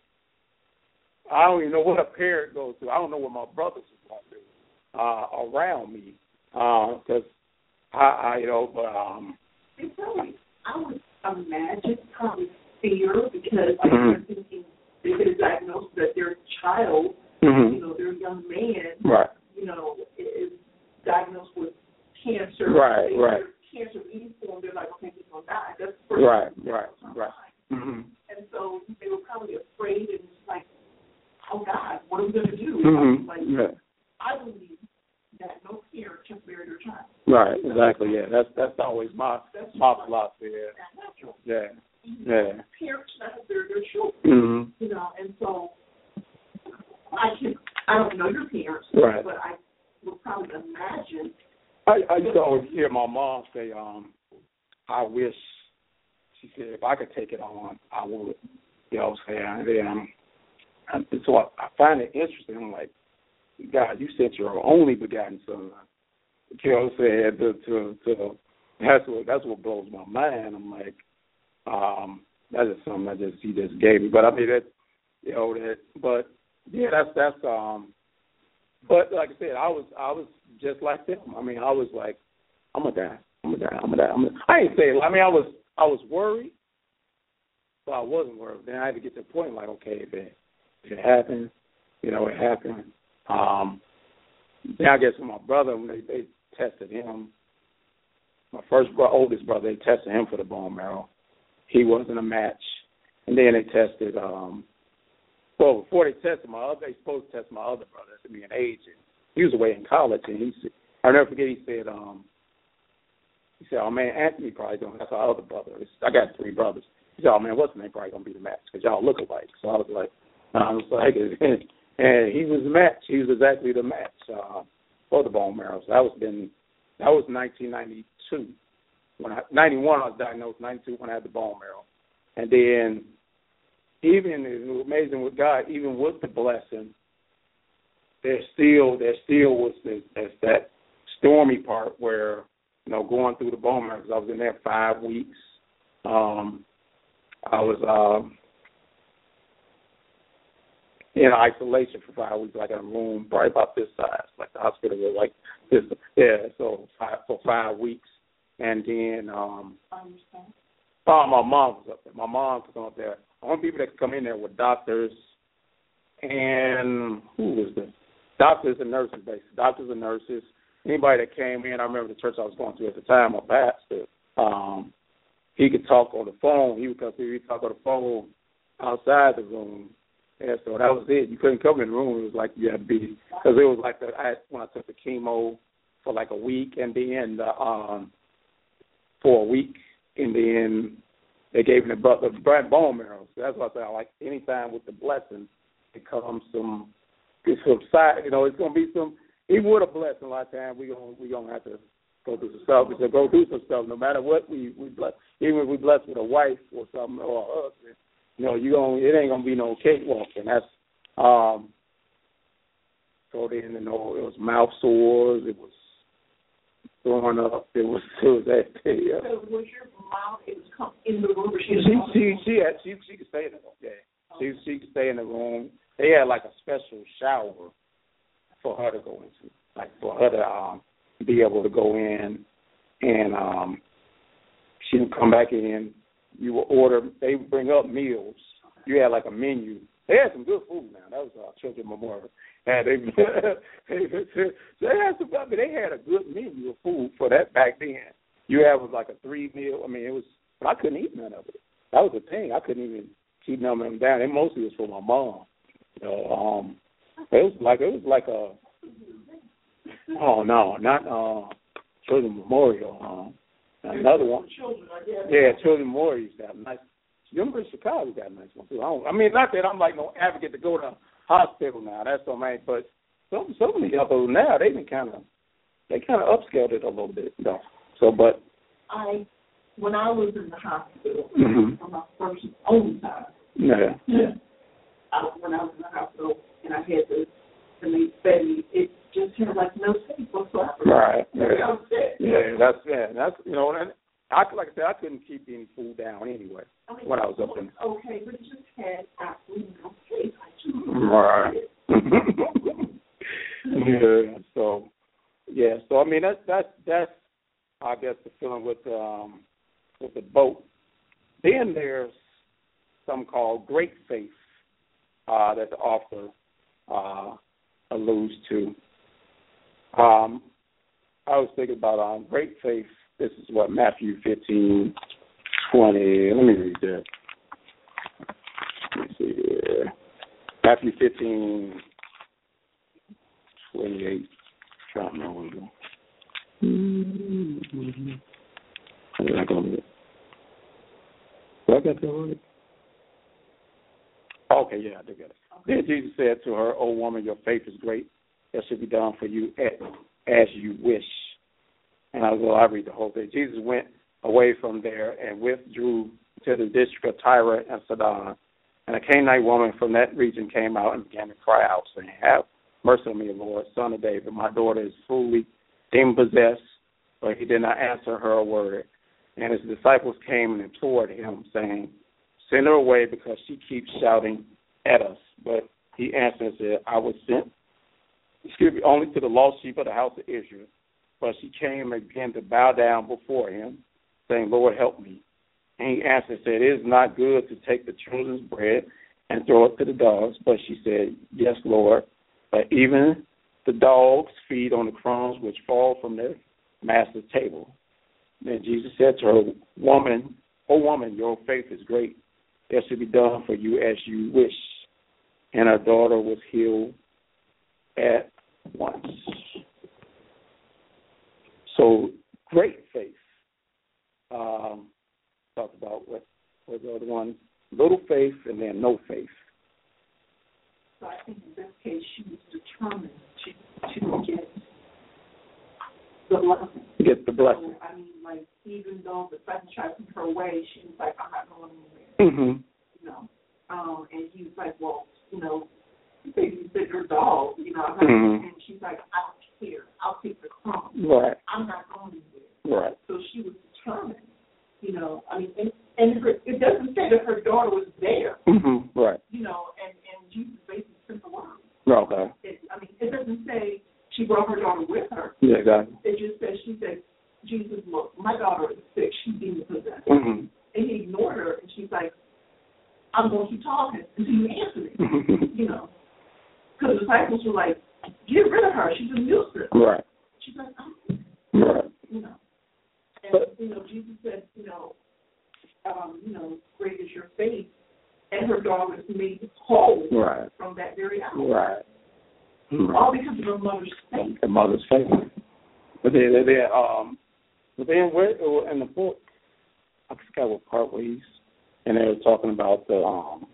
I don't even know what a parent goes through. I don't know what my brothers are going through uh, around me, because uh, I, I, you know, but um. It's probably, I would imagine probably fear because like mm-hmm. they're thinking they get diagnosed that their child, mm-hmm. you know, their young man, right. you know, is diagnosed with cancer. Right, they, right. Cancer of any form, they're like, okay, he's gonna die. That's the first right, thing right, right. Mm-hmm. And so they were probably afraid and just like, oh God, what are we gonna do? Mm-hmm. Like, yeah. I believe that no parent can bury their child. Right, exactly. Yeah, that's that's always my that's my philosophy. Yeah, yeah, yeah. Parents have to bury their children. Mm-hmm. You know, and so I can I don't know your parents, right. but I would probably imagine. I I used to always hear my mom say, um, I wish. She said if I could take it on, I would. You know, what I'm saying, and then um, so I, I find it interesting. I'm like, God, you sent your only begotten son. You know what I'm saying? To, to, to, that's what that's what blows my mind. I'm like, um, that's just something I just he just gave me. But I mean that, you know that. But yeah, that's that's um. But like I said, I was I was just like them. I mean, I was like, I'm gonna die. I'm gonna die. I'm gonna die. I'm gonna, I ain't saying. I mean, I was I was worried, but I wasn't worried. Then I had to get to the point like, okay, if it if it happened, you know, it happened. Um, then I guess with my brother, when they, they tested him, my first bro- oldest brother, they tested him for the bone marrow. He wasn't a match. And then they tested, um, well, before they tested my other, they supposed to test my other brother to be an age. And he was away in college, and he said, I'll never forget, he said, um, he said, oh, man, Anthony probably going to, that's our other brother. I got three brothers. He said, oh, man, what's the name probably going to be the match? Because y'all look alike. So I was like, I was like, and he was the match. He was exactly the match uh, for the bone marrow. So that was been that was nineteen ninety-two. When I ninety-one I was diagnosed. ninety-two when I had the bone marrow, and then even it was amazing with God. Even with the blessing, there still there still was this, this, that stormy part where you know going through the bone marrow. Because I was in there five weeks. Um, I was. Um, in isolation for five weeks, like in a room probably about this size, like the hospital was like this. Yeah, so five, for five weeks. And then um, oh, my mom was up there. My mom was up there. The only people that could come in there were doctors and who was this? Doctors and nurses, basically. Doctors and nurses. Anybody that came in, I remember the church I was going to at the time, my pastor, um, he could talk on the phone. He would come through, he'd talk on the phone outside the room. Yeah, so that was it. You couldn't come in the room. It was like you had to be, because it was like the, I, when I took the chemo for like a week, and then the, um, for a week, and then they gave me the, the bone marrow. So that's what I said. Like anytime with the blessing, it comes some, it's some side. You know, it's gonna be some. Even with a blessing, a lot of times we gonna we gonna have to go through some stuff. We go through some stuff. No matter what we we bless, even if we bless with a wife or something or a husband. You know, you going it ain't gonna be no cakewalk, and that's um. So then, you know, it was mouth sores, it was throwing up, it was it was that. Yeah. So was your mom? It was come in the room. Or she she she she had she she could stay in the room. Yeah, oh. she she could stay in the room. They had like a special shower for her to go into, like for her to um be able to go in, and um she would come back in. You would order, they would bring up meals. You had like a menu. They had some good food now. That was uh, Children's Memorial. And they, they, they had some, I mean, they had a good menu of food for that back then. You had was like a three meal. I mean, it was, but I couldn't eat none of it. That was the thing. I couldn't even keep none of them down. It mostly was for my mom. You know, um, it was like, it was like a, oh no, not uh, Children's Memorial. Um, Another one. Children, yeah, Children's Memorial used to have nice. University of Chicago got a nice one too. I, don't, I mean, not that I'm like no advocate to go to hospital now. That's what I mean. But some some of the others now they've been kind of they kind of upscaled it a little bit. You know? So, but I when I was in the hospital mm-hmm. for my first own time. Yeah. Yeah. I, when I was in the hospital and I had to and they fed me, it just have like no faith whatsoever. Right. Yeah. Yeah, that's yeah, that's you know, and I like I said, I couldn't keep any food down anyway I mean, when I was up in. Okay, but you just had absolutely no faith. Right. Yeah. So yeah. So I mean, that's that's that's I guess the feeling with um with the boat. Then there's something called great faith uh, that the author uh, alludes to. Um, I was thinking about um, great faith. This is what Matthew fifteen twenty. Let me read that. Let me see here. Matthew fifteen twenty-eight. Trying to remember where we go. Mm-hmm. How did I go with it? Do I got that right? Okay, yeah, I did get it. Then Jesus said to her, "O woman, your faith is great. That should be done for you as you wish." And I was, well, I read the whole thing. Jesus went away from there and withdrew to the district of Tyre and Sidon. And a Canaanite woman from that region came out and began to cry out, saying, "Have mercy on me, Lord, son of David. My daughter is fully demon-possessed." But he did not answer her a word. And his disciples came and implored him, saying, "Send her away, because she keeps shouting at us." But he answered and said, "I was sent, excuse me, only to the lost sheep of the house of Israel." But she came and began to bow down before him, saying, "Lord, help me." And he answered and said, "It is not good to take the children's bread and throw it to the dogs." But she said, "Yes, Lord, but even the dogs feed on the crumbs which fall from their master's table." Then Jesus said to her, "Woman, O woman, your faith is great. That should be done for you as you wish." And her daughter was healed at once. So great faith. Um, talked about what was the other one? Little faith and then no faith. So I think in this case she was determined to, to get the blessing. Get the blessing. So, I mean, like, even though the son tried to put her away, she was like, "I'm not going anywhere." Mm-hmm. You know, um, and he was like, "Well, you know, you said your dog, you know," mm-hmm. And she's like, "I don't care. I'll take the crumbs. Right. I'm not going anywhere." Right. So she was determined. You know, I mean, and, and her, it doesn't say that her daughter was there. Mm-hmm. Right. You know, and, and Jesus basically sent the word. Okay. It, I mean, it doesn't say she brought her daughter with her. Yeah, exactly. It just says, she said, "Jesus, look, my daughter is sick. She's demon possessed." Mm-hmm. And he ignored her, and she's like, "I'm going to keep talking until you answer me." You know, because the disciples were like, "Get rid of her. She's a nuisance." Right. She's like, "Oh." Right. You know. And, but, you know, Jesus said, you know, um, you know, great is your faith. And her daughter was made whole right. from that very hour. Right. right. All because of her mother's faith. Her mother's faith. But then, they, they, um, but then where, in the book, I forgot what part where he's, and they were talking about the, um,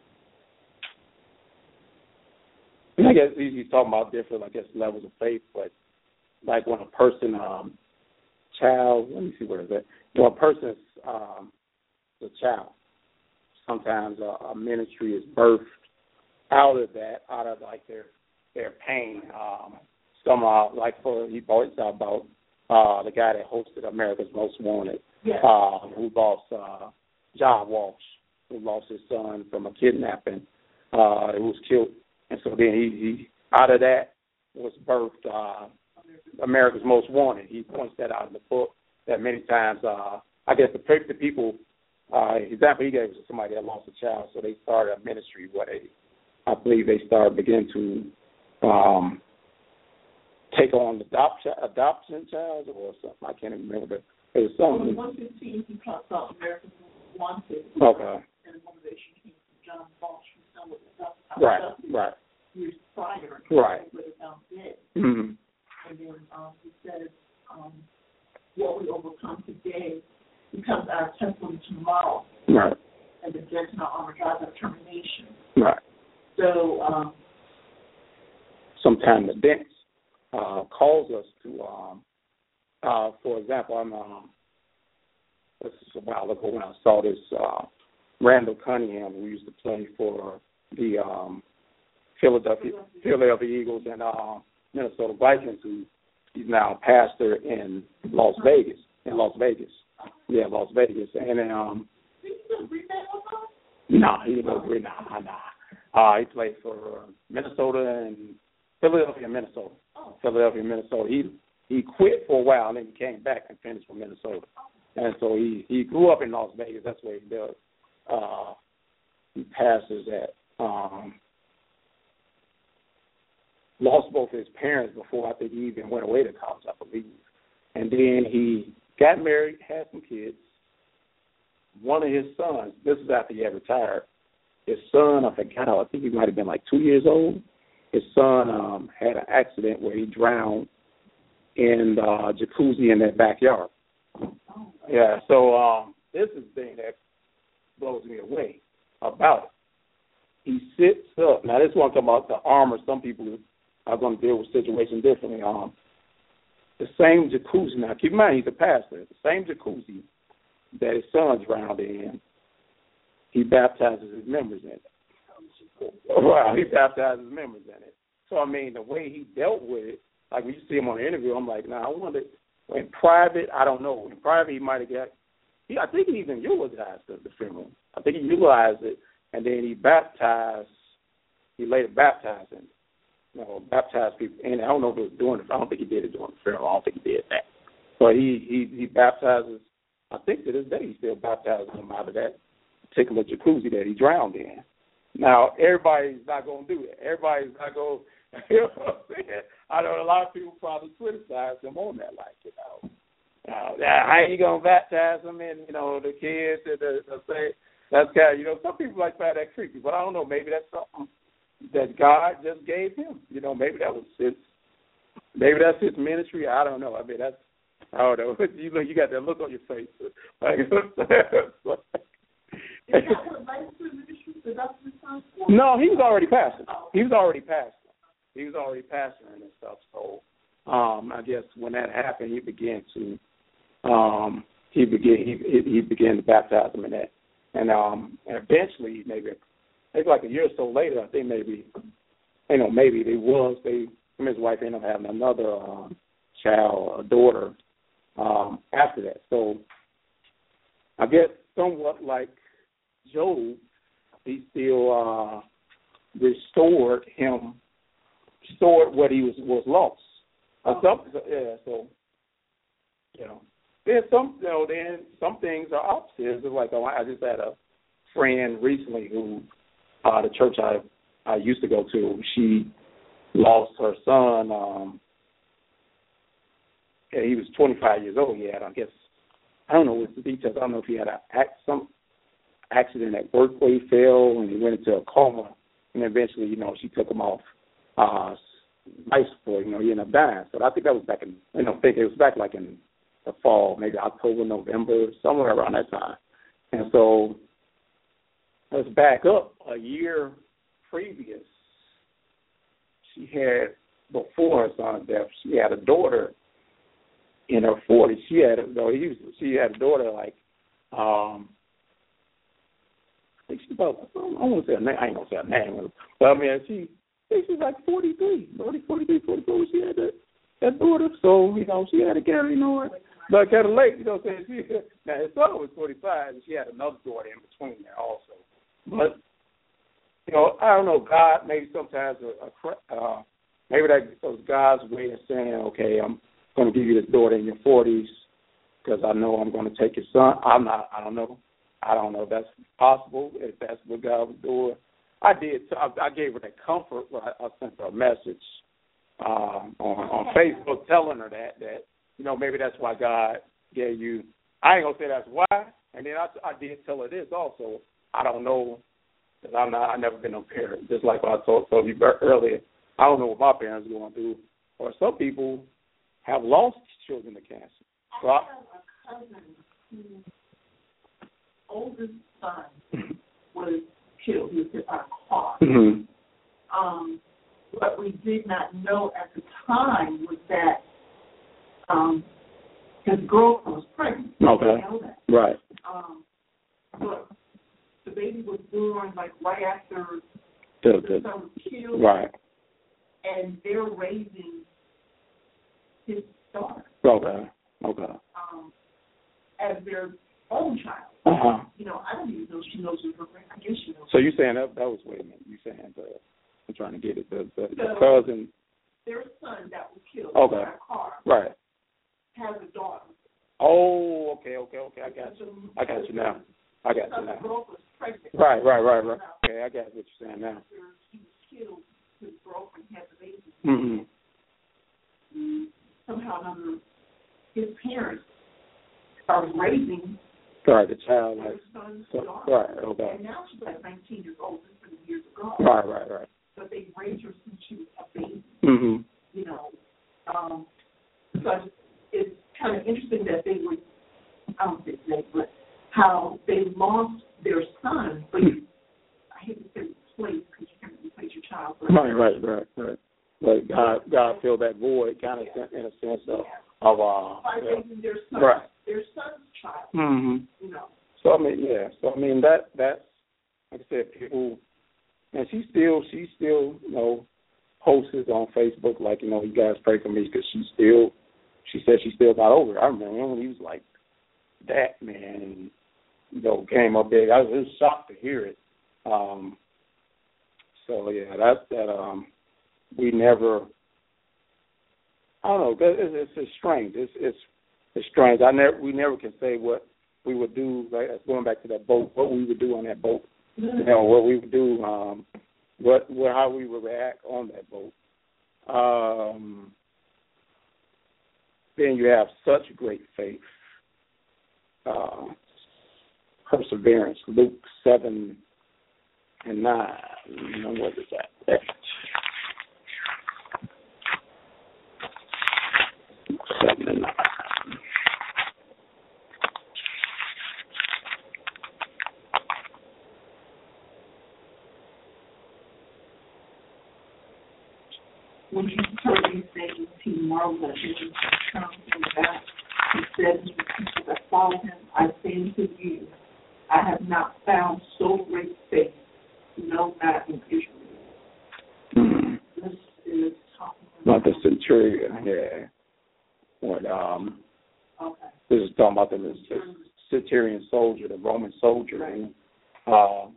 and I guess he's talking about different, I guess, levels of faith, but like when a person, um, child, let me see where is that. When a person's um, a child, sometimes a, a ministry is birthed out of that, out of like their their pain. Um, some uh, like for he always talk about uh, the guy that hosted America's Most Wanted, yeah. uh, who lost uh, John Walsh, who lost his son from a kidnapping, uh, who was killed, and so then he, he out of that was birthed. Uh, America's Most Wanted. He points that out in the book that many times, uh, I guess the, the people, uh, example he gave was somebody that lost a child, so they started a ministry where they, I believe they started beginning to um, take on adoption, adoption child or something. I can't even remember. It was something. Well, in one fifteen, he talks about America's Most Wanted. Okay. And the motivation came from John Walsh, who fell with adoption. Right, right. Years prior. Right. He would have found dead. Mm-hmm. And then um, he says, um, what we overcome today becomes our testimony tomorrow. Right. And the death in our armor drives our termination. Right. So, um, sometimes the dance uh, calls us to, um, uh, for example, I'm, um, this is a while ago when I saw this uh, Randall Cunningham, who used to play for the um, Philadelphia Philadelphia Eagles, and uh, Minnesota Vikings, who he's now a pastor in Las Vegas. In Las Vegas, yeah, Las Vegas, and then um. No, he didn't go green. Nah, nah. Uh, he played for uh, Minnesota and Philadelphia, Minnesota. Oh. Philadelphia, Minnesota. He he quit for a while and then he came back and finished for Minnesota. And so he, he grew up in Las Vegas. That's where he does. Uh, he passes at. Um, lost both his parents before I think he even went away to college, I believe. And then he got married, had some kids. One of his sons, this is after he had retired, his son, I forgot how, I think he might have been like two years old. His son um, had an accident where he drowned in the uh, jacuzzi in their backyard. Yeah, so um, this is the thing that blows me away about it. He sits up. Now, this one talking about the armor. Some people are going to deal with situations differently. Um, the same jacuzzi. Now, keep in mind, he's a pastor. The same jacuzzi that his son drowned in, he baptizes his members in it. Wow, he baptizes his members in it. So, I mean, the way he dealt with it, like when you see him on the interview, I'm like, nah, I wonder, in private, I don't know. In private, he might have got, he, I think he even utilized the, the funeral. I think he utilized it, and then he baptized, he later baptized him. You know, baptized people. And I don't know if it was doing it, I don't think he did it during the funeral. I don't think he did that. But he, he, he baptizes, I think to this day he still baptizes him out of that particular jacuzzi that he drowned in. Now, everybody's not going to do it. Everybody's not going to, you know what I'm saying? I know a lot of people probably criticize him on that, like, you know, uh, how you going to baptize him and, you know, the kids and the, the say, that's kind of, you know, some people like find that creepy, but I don't know, maybe that's something that God just gave him. You know, maybe that was his, maybe that's his ministry. I don't know. I mean, that's, I don't know. You know, you got that look on your face. Like, no, he was already pastoring. He was already pastoring. He was already pastoring and stuff. So, um, I guess when that happened, he began to, um, he began he he began to baptize him in that, and um, and eventually, maybe maybe like a year or so later, I think maybe, you know, maybe they was they him and his wife ended up having another um, child, a daughter, um, after that. So, I guess somewhat like Job, he still uh, restored him, restored what he was was lost. Oh. Uh, some, yeah, so you know, then some, you know, then some things are opposites. It's like, oh, I just had a friend recently who, uh, the church I I used to go to, she lost her son. Um, yeah, he was twenty-five years old. He had, I guess, I don't know what's the details. I don't know if he had a some accident at work where he fell and he went into a coma, and eventually, you know, she took him off uh, life support. You know, he ended up dying. So I think that was back in, you know, I think it was back like in the fall, maybe October, November, somewhere around that time. And so let's back up a year previous. She had, before her son's death, she had a daughter in her forties. She had, though he was, she had a daughter like, um, I think she's about, I don't want to say her name, I ain't going to say her name, but I mean, she, I think she's like forty-three, forty-three, forty-four, she had that, that daughter. So, you know, she had to carry, you know, like kind of late, you know what I'm saying? She, now, his son was forty-five, and she had another daughter in between there also. But, you know, I don't know, God, maybe sometimes, a, a, uh, maybe that was God's way of saying, okay, I'm going to give you this daughter in your forties because I know I'm going to take your son. I'm not, I don't know. I don't know if that's possible, if that's what God was doing. I did. I, I gave her that comfort. I, I sent her a message um, on, on Facebook telling her that, that, you know, maybe that's why God gave you. I ain't going to say that's why. And then I, I did tell her this also. I don't know, because I'm not, I've never been a parent. Just like I told, told you earlier, I don't know what my parents are going to do. Or some people have lost children to cancer. So I have a cousin whose oldest son was killed. He was hit by a car. Mm-hmm. Um, what we did not know at the time was that um, his girlfriend was pregnant. Okay. We didn't know that. Right. Um, but the baby was born like right after the, the son was killed. Right. and they're raising his daughter. Okay. Okay. Um, as their own child. Uh-huh. You know, I don't even know if she knows her friend. I guess she knows. So you saying that that was wait a minute? You saying the I'm trying to get it the the, the so cousin. Their son that was killed okay. by a car. Right. Has a daughter. Oh, okay, okay, okay. I got you. I got you now. I got you now. The girl was pregnant. Right, right, right, right. Okay, I got what you're saying now. After he was killed, his girlfriend had the baby. Mm-hmm. And somehow or another, his parents started raising. Right, the child, like, son's so, daughter. Right, okay. And now she's like nineteen years old. This was years ago. Right, right, right. But they raised her since she was a baby. Mm-hmm. You know, um, so I just, it's kind of interesting that they would, I don't think they, but how they lost their son, but you, I hate to say replace because you can't replace your child. But right, right, right, right. But God, God filled that void, kind of yeah. in a sense of, yeah. of uh, by yeah. raising their son, right. their son's child. Mm-hmm. You know. So I mean, yeah. So I mean that that's like I said, people, and she still she still you know posts on Facebook like you know you guys pray for me because she still she said she still got over it. I remember when he was like that man and you know came up big. I was, I was shocked to hear it. Um, so yeah, that that um we never. I don't know. It's, it's, it's strange. It's, it's it's strange. I never we never can say what we would do. Like going back to that boat, what we would do on that boat. You know what we would do. Um, what what how we would react on that boat. Um, then you have such great faith, uh, perseverance. Luke seven and nine. You know what is that? Seven and nine. When he heard these things, he marveled at him and turned him back. He said to the people that followed him, I say unto you, I have not found so great faith, no, not in Israel. Mm-hmm. This is talking about the centurion, yeah. When, um, okay. This is talking about the, the centurion soldier, the Roman soldier, right. who, uh,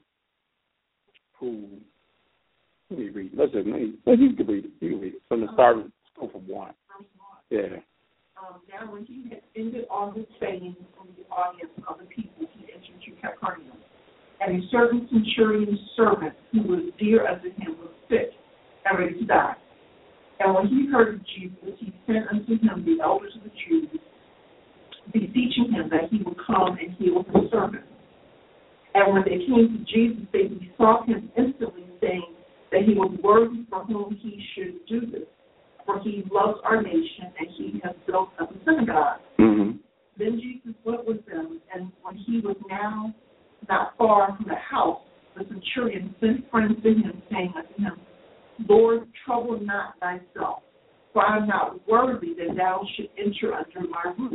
who, let me read. Let's just, let you can read it. You can read it from the start. Um, go from one. Yeah. Um, now, when he had ended all his sayings from the audience of the people, he entered to Capernaum. And a certain centurion's servant, who was dear unto him, was sick and ready to die. And when he heard of Jesus, he sent unto him the elders of the Jews, beseeching him that he would come and heal his servant. And when they came to Jesus, they besought him instantly, saying that he was worthy for whom he should do this. For he loves our nation, and he has built up a synagogue. Mm-hmm. Then Jesus went with them, and when he was now not far from the house, the centurion sent friends to him, saying unto him, Lord, trouble not thyself, for I am not worthy that thou should enter under my roof.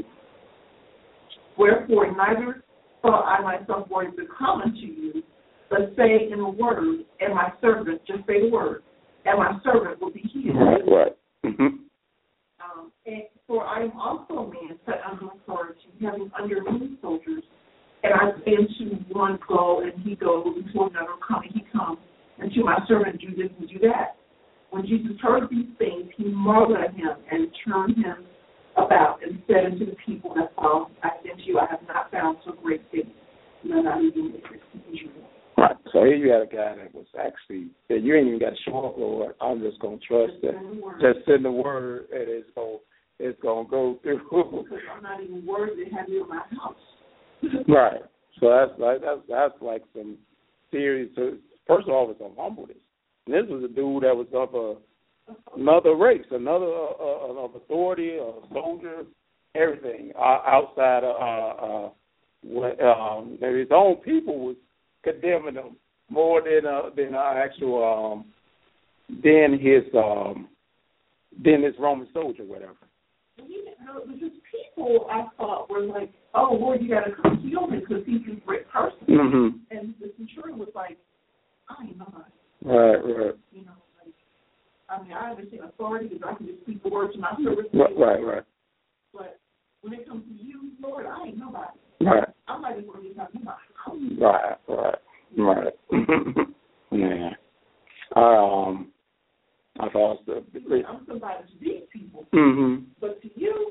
Wherefore neither thought I myself worthy to come unto you, but say in a word, and my servant, just say the word, and my servant will be healed. Right, right. Mm-hmm. Um, and for I am also a man set under authority, having under me soldiers, and I say unto one, go, and he goes, and to another, come, and he comes, and to my servant, do this and do that. When Jesus heard these things, he marveled at him, and turned him about, and said unto the people that followed, I say unto you, I have not found so great faith, no, not even in Israel. Right. So here you had a guy that was actually, that you ain't even got to show up, Lord. I'm just going to trust that. Just send the word, and it's going it's gonna go through. Because I'm not even worthy to have you in my house. Right. So that's like, that's, that's like some serious, first of all, it's a humbleness. And this was a dude that was of a, another race, another uh, of authority, a soldier, everything, uh, outside of uh, uh, what, um, his own people was condemning him more than uh, than uh, actual um, than his um, than his Roman soldier, whatever. He didn't know it was his people. I thought were like, oh Lord, you got to come heal him because he's a great person. Mm-hmm. And the centurion was like, I ain't not. Right, right. You know, like, I mean, I understand authority because I can just speak the words to my service. Right, right, right. But when it comes to you, Lord, I ain't nobody. Right. I'm not even worried about nobody. Right, right, right. Yeah. Um, I thought it was the. I'm somebody to these people. Mm-hmm. But to you,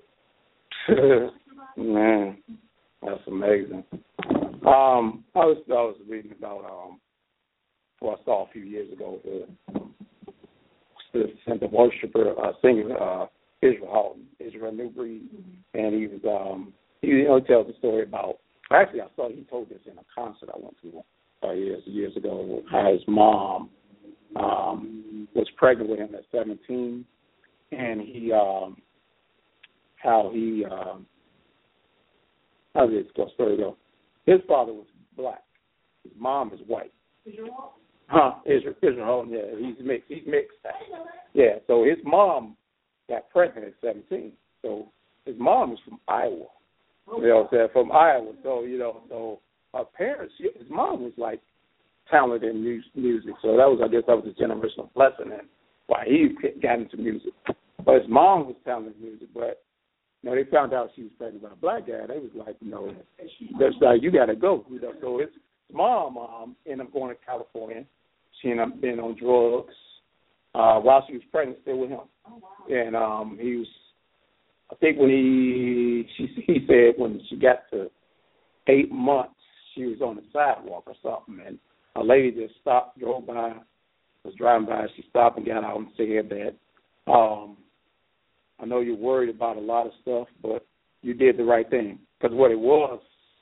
man, that's amazing. Um, I was I was reading about um, what I saw a few years ago the the center worshiper uh, singer uh, Israel Houghton, Israel New Breed, mm-hmm. and he was um, he you know tells a story about. Actually, I saw he told this in a concert I went to uh, years years ago. How his mom um, was pregnant with him at seventeen, and he um, how he um, how did this story go? His father was black. His mom is white. Israel? Huh? Israel, Israel, yeah. He's mixed. He's mixed. Yeah. So his mom got pregnant at seventeen. So his mom is from Iowa. You know what I'm saying? From Iowa. So, you know, so her parents, his mom was like talented in music. So that was, I guess, that was a generational blessing and why he got into music. But his mom was talented in music. But you know, they found out she was pregnant by a black guy. They was like, you know, that's like, you got to go. You know, so his mom um, ended up going to California. She ended up being on drugs uh, while she was pregnant, still with him. Oh, wow. And um, he was, I think when he, she, he said when she got to eight months, she was on the sidewalk or something, and a lady just stopped, drove by, was driving by. She stopped and got out and said that, um, I know you're worried about a lot of stuff, but you did the right thing. Because what it was,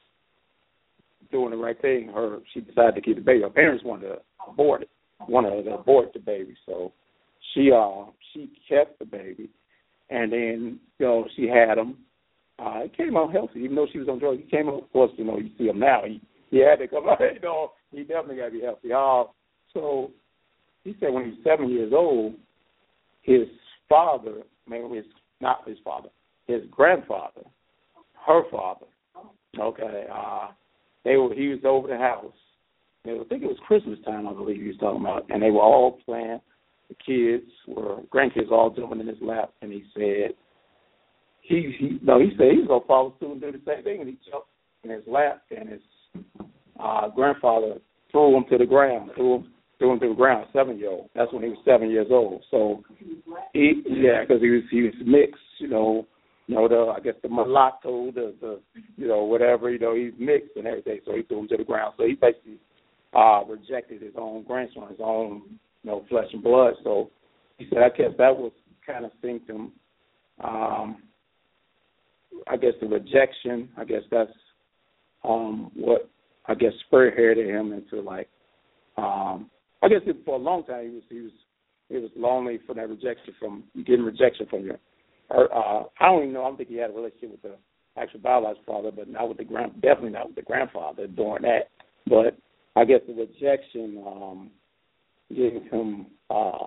doing the right thing, her she decided to keep the baby. Her parents wanted to abort it, wanted to abort the baby. So she uh she kept the baby, and then you know she had him. Uh, it came out healthy, even though she was on drugs. He came out. Of course, you know you see him now. He he had to come out. You know he definitely got to be healthy. Uh, so he said when he was seven years old, his father. Maybe his, not his father, his grandfather, her father. Okay, uh, they were. He was over the house. They were, I think it was Christmas time, I believe he was talking about, and they were all playing. The kids were grandkids all jumping in his lap, and he said, he he no, he said he was gonna follow suit and do the same thing, and he jumped in his lap, and his uh, grandfather threw him to the ground, threw him. Threw him to the ground, seven year old. That's when he was seven years old. So, he, yeah, because he was he was mixed, you know, you know the I guess the mulatto, the the you know whatever, you know he's mixed and everything. So he threw him to the ground. So he basically uh, rejected his own grandson, his own you know flesh and blood. So he said, I guess that was kind of synced him. Um, I guess the rejection. I guess that's um, what I guess spearheaded him into like. Um, I guess for a long time he was he was he was lonely for that rejection from getting rejection from your. Uh, I don't even know. I don't think he had a relationship with the actual biological father, but not with the grand. Definitely not with the grandfather during that. But I guess the rejection um, gave him uh,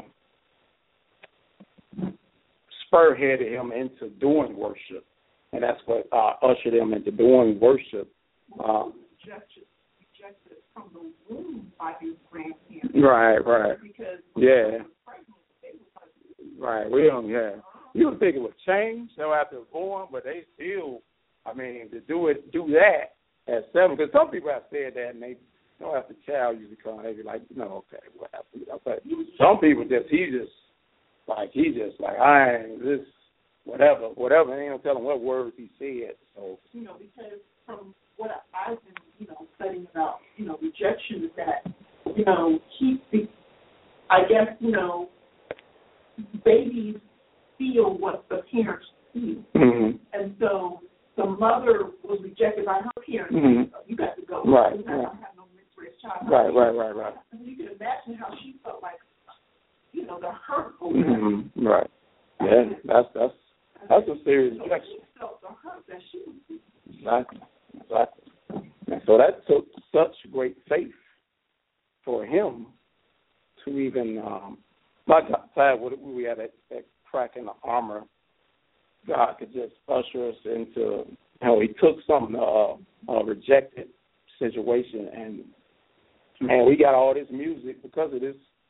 spearheaded him into doing worship, and that's what uh, ushered him into doing worship. Uh, rejection. Rejected from the womb by his grandparents. Right, right. Because yeah. Right, we don't, yeah. You would think it would change, you know, after born, but they still, I mean, to do it, do that at seven, because some people have said that, and they, you know, after child usually come, they be like, no, okay, whatever. You know, but some people just, he just, like, he just, like, I ain't, this, whatever, whatever, and ain't no telling what words he said, so. You know, because from what I've been, you know, studying about, you know, rejection is that, you know, he, I guess, you know, babies feel what the parents feel. Mm-hmm. And so the mother was rejected by her parents. Mm-hmm. You got to go. Right. You right. don't have no mixed-race child. Right, right, right, right. And you can imagine how she felt like, you know, the hurt over mm-hmm. that. Right. Yeah, that's, that's, that's a serious rejection. She felt the hurt that she was feeling. Exactly. Exactly. And so that took such great faith for him to even, um, like I said, we had that, that crack in the armor. God could just usher us into, you know, he took some uh, uh, rejected situation, and man, we got all this music because of this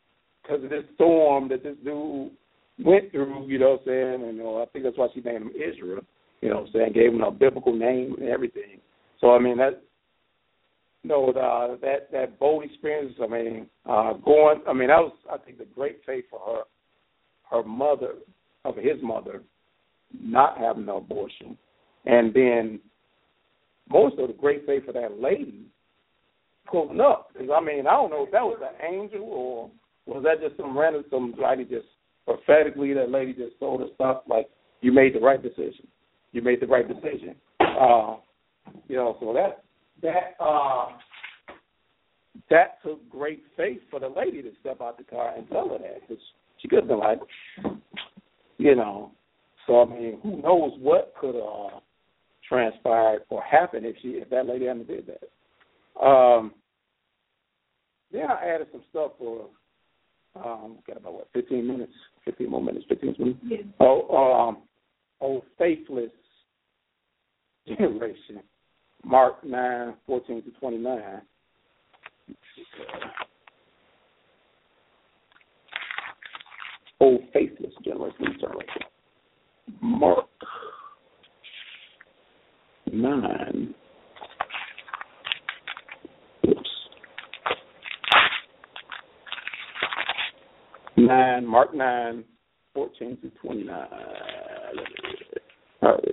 because of this storm that this dude went through, you know what I'm saying? And you know, I think that's why she named him Israel, you know what I'm saying? Gave him a biblical name and everything. So, I mean, that, you know, uh, that, that bold experience, I mean, uh, going, I mean, that was, I think, the great faith for her, her mother, of his mother, not having an abortion. And then, most of the great faith for that lady pulling up. I mean, I don't know if that was an angel or was that just some random, somebody just prophetically, that lady just told her stuff like, you made the right decision. You made the right decision. Uh, you know, so that, that, uh, that took great faith for the lady to step out the car and tell her that. Because she could have been like, you know, so, I mean, who knows what could have uh, transpired or happened if she, if that lady hadn't did that. Um, then I added some stuff for, um, got about, what, fifteen minutes, fifteen more minutes, fifteen minutes? Yeah. Oh, um, oh, faithless generation, Mark nine, fourteen to twenty-nine. Oh, faithless generation, Mark nine. Oops. Nine, Mark nine, fourteen to twenty-nine. All right.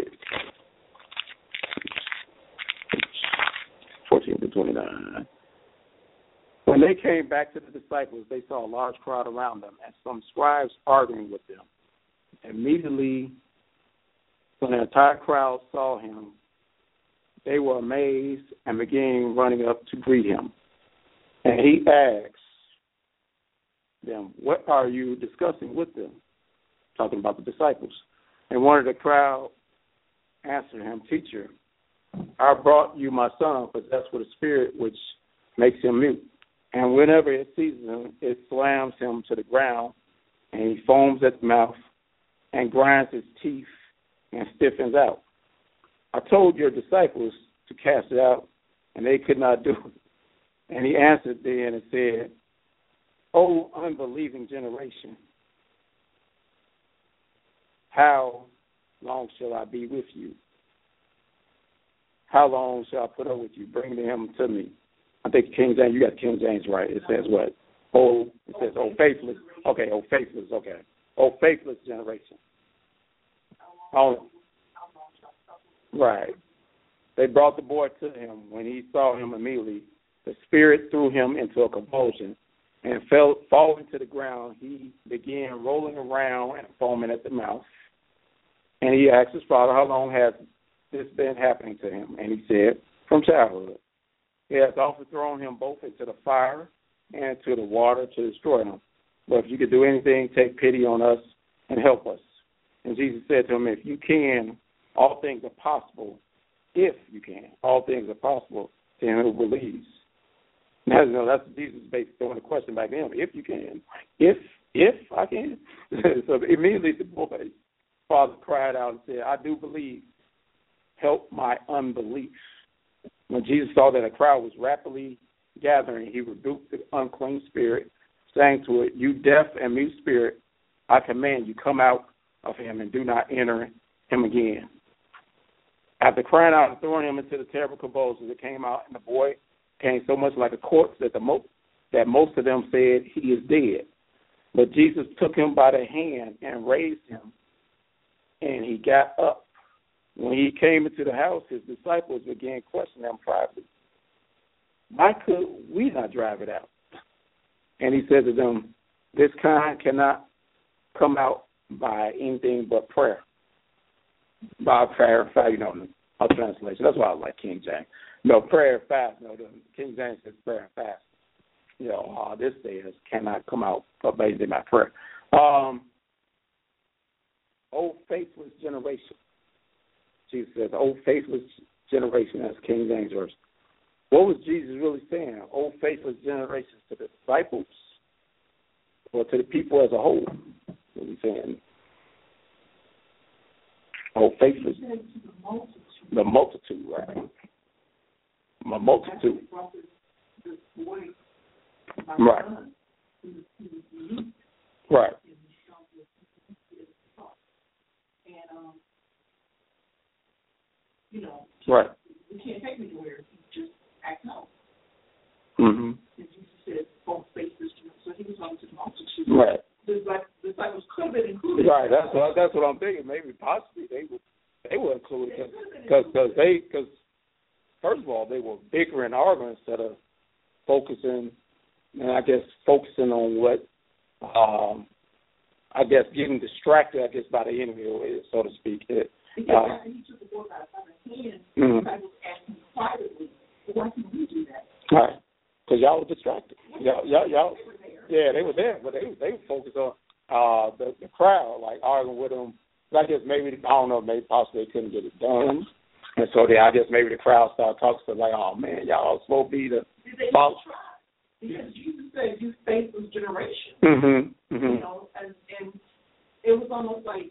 fourteen to twenty-nine. When they came back to the disciples, they saw a large crowd around them and some scribes arguing with them. Immediately, when the entire crowd saw him, they were amazed and began running up to greet him. And he asked them, what are you discussing with them? Talking about the disciples. And one of the crowd answered him, Teacher, I brought you my son, possessed with a spirit which makes him mute. And whenever it seizes him, it slams him to the ground, and he foams at the mouth and grinds his teeth and stiffens out. I told your disciples to cast it out, and they could not do it. And he answered then and said, O unbelieving generation, how long shall I be with you? How long shall I put up with you? Bring him to me. I think King James, you got King James right. It says what? Oh, it says, oh, faithless. Okay, oh, faithless, okay. Oh, faithless generation. Oh, right. They brought the boy to him. When he saw him immediately, the spirit threw him into a convulsion and fell, falling to the ground. He began rolling around and foaming at the mouth. And he asked his father, how long has this been happening to him? And he said, from childhood. He has often thrown him both into the fire and into the water to destroy him. But if you could do anything, take pity on us and help us. And Jesus said to him, if you can, all things are possible. If you can, all things are possible to him who believes. Now, you know, that's Jesus basically throwing the question back to him. If you can. If, if I can. So immediately the boy's father cried out and said, I do believe. Help my unbelief. When Jesus saw that a crowd was rapidly gathering, he rebuked the unclean spirit, saying to it, you deaf and mute spirit, I command you, come out of him and do not enter him again. After crying out and throwing him into the terrible convulsions, it came out, and the boy came so much like a corpse that, the mo- that most of them said, he is dead. But Jesus took him by the hand and raised him, and he got up. When he came into the house, his disciples began questioning him privately. Why could we not drive it out? And he said to them, this kind cannot come out by anything but prayer. By prayer, you know, our translation. That's why I like King James. No, prayer and fast. No, the King James says prayer and fast. You know, uh, this says cannot come out but by anything by prayer. Um, oh, faithless generation. Jesus says, oh, faithless generation, that's King James verse. What was Jesus really saying? Oh, faithless generation to the disciples or to the people as a whole? What was he saying? Oh, faithless. The multitude, right? The multitude. Right. Right. And, um, you know, right. You can't take me anywhere if you just act out. Mm-hmm. And Jesus said, both faces, so he was on to the multitude. Right. The disciples could have been included. Right. That's what that's what I'm thinking. Maybe possibly they would they were included because because they because first of all they were bickering and arguing instead of focusing and I guess focusing on what um I guess getting distracted I guess by the enemy so to speak. It, because uh, after he took the book out of his hand, mm-hmm. the disciples asked him privately, why can we do that? Right. Because y'all were distracted. Y'all, y'all, y'all, yeah, they were there, but they they were focused on uh, the, the crowd, like arguing with them. I guess maybe, I don't know, maybe possibly they couldn't get it done. And so they, I guess maybe the crowd started talking to them like, oh, man, y'all supposed to be the follow. Because Jesus said you faithless generation. Mm-hmm. Mm-hmm. You know, and, and it was almost like,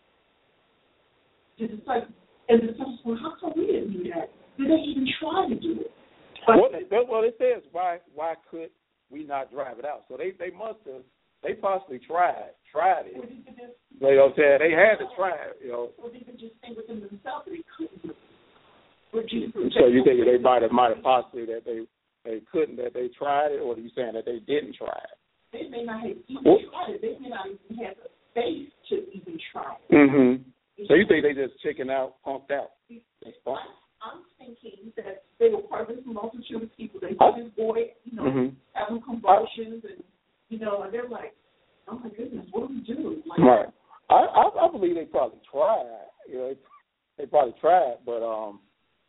the disciples, and the disciples were, how come we didn't do that? Did they even try to do it? Well, it, well, it says why why could we not drive it out? So they, they must have, they possibly tried, tried it. You know what I'm saying? They had to try it, you know. Or they could just think within themselves that they couldn't do it. So you think they might have, might have possibly that they, they couldn't, that they tried it, or are you saying that they didn't try it? They may not have even well, tried it. They may not even have the faith to even try it. Mm-hmm. So you think they just chickened out, punked out? I'm thinking that they were part of this multitude of people. They saw this boy, you know, mm-hmm. having convulsions, and you know, and they're like, "Oh my goodness, what do we do?" Like, right. I, I I believe they probably tried. You know, they, they probably tried, but um,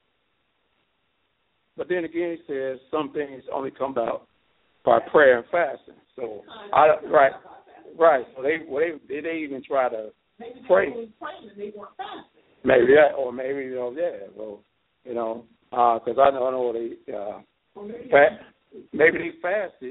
but then again, he says some things only come out by prayer and fasting. So I right, right. So they well, they did they even try to maybe pray? They were praying and they weren't fasting. Maybe that, or maybe you know, yeah. Well, you know, because uh, I know I know they uh, maybe, fa- maybe they fasted.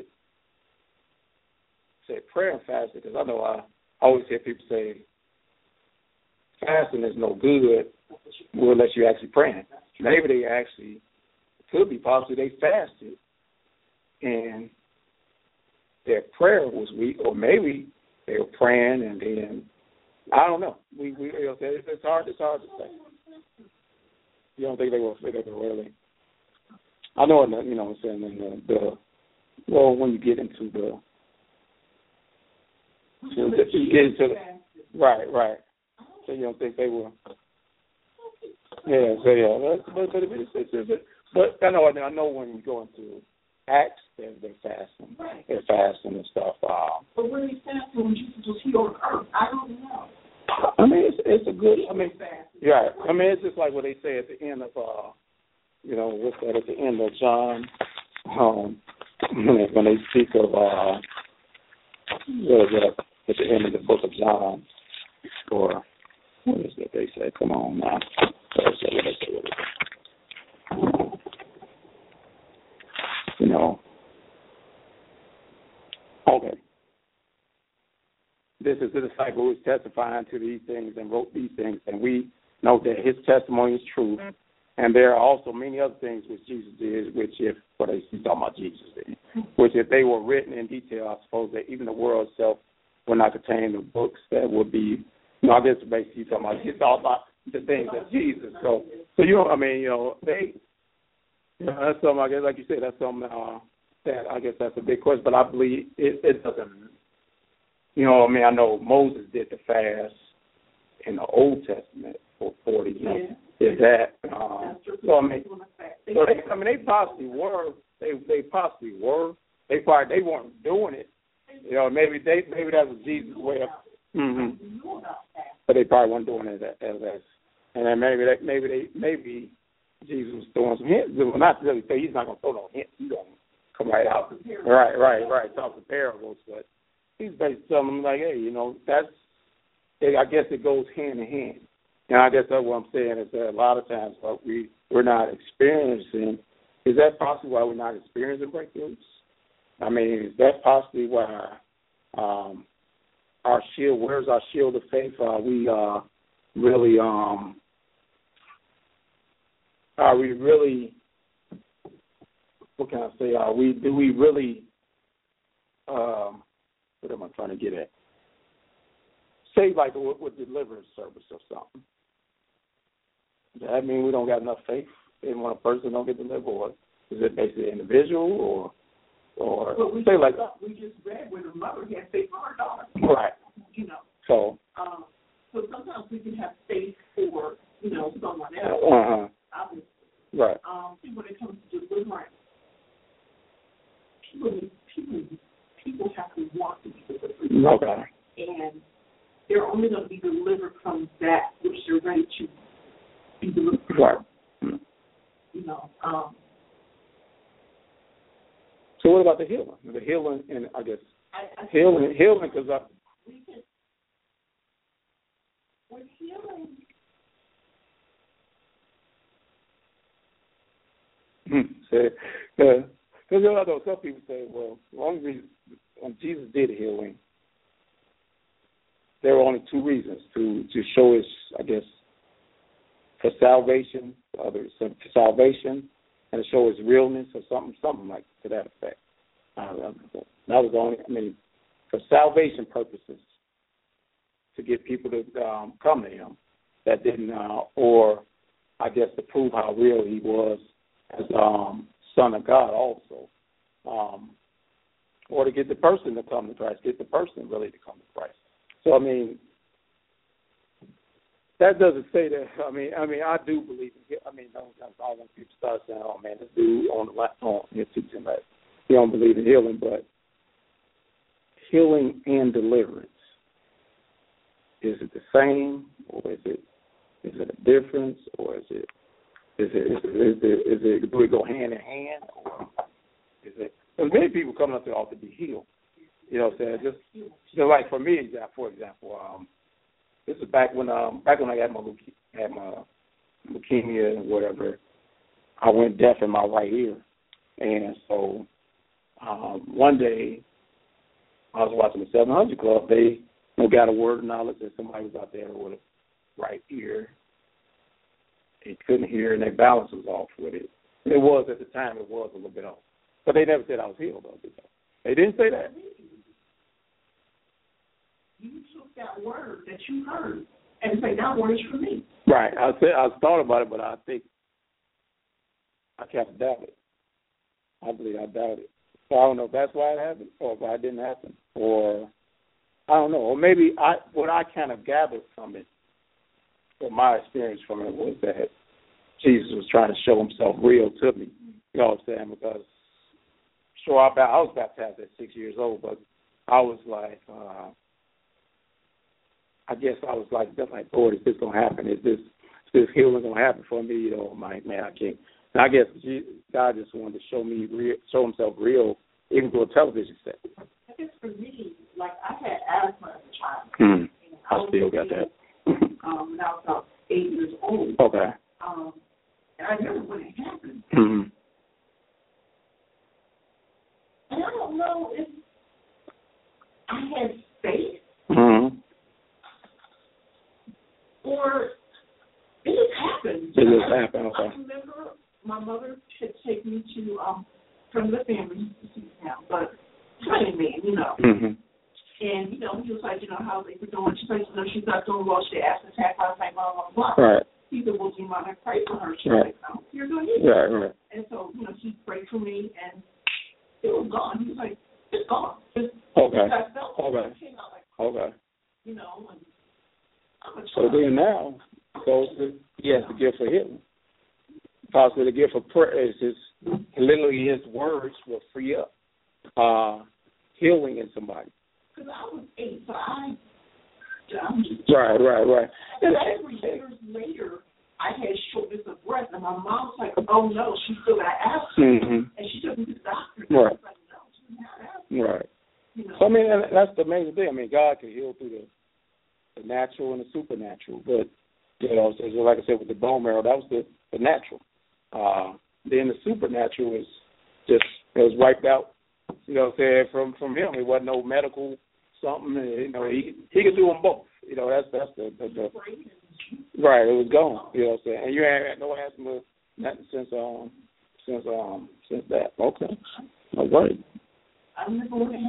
Say prayer and fasting because I know I always hear people say fasting is no good unless you're actually praying. Maybe they actually could be possibly they fasted and their prayer was weak, or maybe they were praying and then I don't know. We we you know, it's hard it's hard to say. You don't think they were they were really? I know in the, you know what I'm saying in the, the well when you get into the you, know, you get into the right right. So you don't think they were? Yeah. So yeah. But but but, it's, it's, it's, but I know I know when you go into Acts, they're, they're fasting. Right. They're fasting and stuff. Um, but when they fasted when Jesus was here on earth, I don't know. I mean, it's it's a good. I mean, yeah. I mean, it's just like what they say at the end of, uh, you know, what's that at the end of John, um, when they speak of, uh, what is that at the end of the book of John, or what is it they say? Come on now. What is it? What is it? What is it? You know. Okay. This is the disciple who is testifying to these things and wrote these things, and we know that his testimony is true. And there are also many other things which Jesus did, which if, what well, he's talking about Jesus did, which if they were written in detail, I suppose that even the world itself would not contain the books that would be, you know, I guess basically he's talking about, it's all about the things of Jesus. So, so you know, I mean, you know, they, you know, that's something, I guess, like you said, that's something uh, that I guess that's a big question, but I believe it, it doesn't. You know, I mean, I know Moses did the fast in the Old Testament for forty years. Yeah. Did that? Um, so I mean, so they, I mean, they possibly were. They they possibly were. They probably they weren't doing it. You know, maybe they maybe that was Jesus' way of. Mm-hmm. But they probably weren't doing it as as. as and then maybe they maybe they maybe Jesus was throwing some hints. Well, not really. Say he's not going to throw no hints. He's going to come right out. Right, right, right. Talk the parables, but. He's basically telling them, like, hey, you know, that's, I guess it goes hand in hand. And I guess that's what I'm saying is that a lot of times what we, we're not experiencing, is that possibly why we're not experiencing breakthroughs? I mean, is that possibly why um, our shield, where's our shield of faith? Are we uh, really, um, are we really, what can I say, are we, do we really um, what am I trying to get at? Say like with, with deliverance service or something. Does that mean we don't got enough faith in when a person don't get delivered, or is it basically individual, or or well, we say just, like we just read where the mother had faith for her daughter. Right. You know. So. Um, so sometimes we can have faith for you know someone else. Uh-huh. Obviously. Right. Um, when it comes to deliverance, people people people have to want to be delivered. Okay. And they're only going to be delivered from that which they're ready to be delivered from. Right. You know. Um, so what about the healing? The healing, and I guess I, I healing, healing, because I. We can. With healing. Say, because you know, some people say, well, the only reason when Jesus did healing, there were only two reasons: to to show his, I guess, for salvation, others for salvation, and to show his realness, or something, something like to that effect. Uh, that was the only. I mean, for salvation purposes, to get people to um, come to him that didn't, uh, or I guess to prove how real he was as um, Son of God also, um, or to get the person to come to Christ, get the person really to come to Christ. So I mean, that doesn't say that. I mean, I mean, I do believe in. I mean, don't I want people to start saying, "Oh man, this dude on the left on here teaching that he don't believe in healing," but healing and deliverance, is it the same, or is it is it a difference, or is it Is it, is it, is it, is it, do it go hand in hand? Or is it, because many people come up to the altar to be healed. You know what I'm saying? Just, just like for me, for example, um, this is back when um, back when I had my, had my leukemia and whatever, I went deaf in my right ear. And so um, one day, I was watching the seven hundred Club. They, they got a word of knowledge that somebody was out there with a right ear. They couldn't hear, and their balance was off with it. It was, at the time, it was a little bit off. But they never said I was healed, though, did they? They didn't say that. You took that word that you heard and say, that word is for me. Right. I said I thought about it, but I think I kind of doubt it. I believe I doubt it. So I don't know if that's why it happened, or if it didn't happen, or I don't know. Or maybe I what I kind of gathered from it, or my experience from it, was that Jesus was trying to show himself real to me. You know what I'm saying? Because sure, I, I was baptized at six years old, but I was like, uh, I guess I was like, just like, Lord, is this gonna happen? Is this is this healing gonna happen for me? You know, my man, I can't. And I guess God just wanted to show me, real, show himself real, even through a television set. I guess for me, like I had asthma as a child. Mm-hmm. I, I still got that. um, when I was about eight years old. Okay. Um, and I remember when it happened. Mm-hmm. And I don't know if I had faith. Mm-hmm. Or it just happened. It just happened, okay. I remember my mother had taken me to um from the family now, but praying man, you know. Mm-hmm. And, you know, he was like, you know, how they were doing. She said, you know, she's not doing well. She asked to attack last night, blah, blah, blah. Right. He said, well, do you mind I pray for her? She right. was like, no, you're doing it. Right, right. And so, you know, he prayed for me, and it was gone. He was like, it's gone. Just, okay. I felt okay. it came out like, okay. you know, and I'm a so then now, goes to, he has the gift of healing. Possibly the gift of prayer is just, literally his words will free up uh, healing in somebody. Because I was eight, so I, I'm just, right, right, right. And every years later, I had shortness of breath, and my mom was like, oh, no, she still got asthma. Mm-hmm. And she took me to the doctor. And right. I was like, no, she didn't have asthma. Right. You know? So, I mean, that's the amazing thing. I mean, God can heal through the, the natural and the supernatural. But, you know, so like I said, with the bone marrow, that was the, the natural. Uh, then the supernatural is just, it was wiped out, you know what I'm saying, from, from him. It wasn't no medical something. You know, he he could do them both. You know, that's that's the, the, the right. It was gone. You know what I'm saying, and you ain't had no asthma nothing since um since um since that. Okay, all right. I remember when it happened.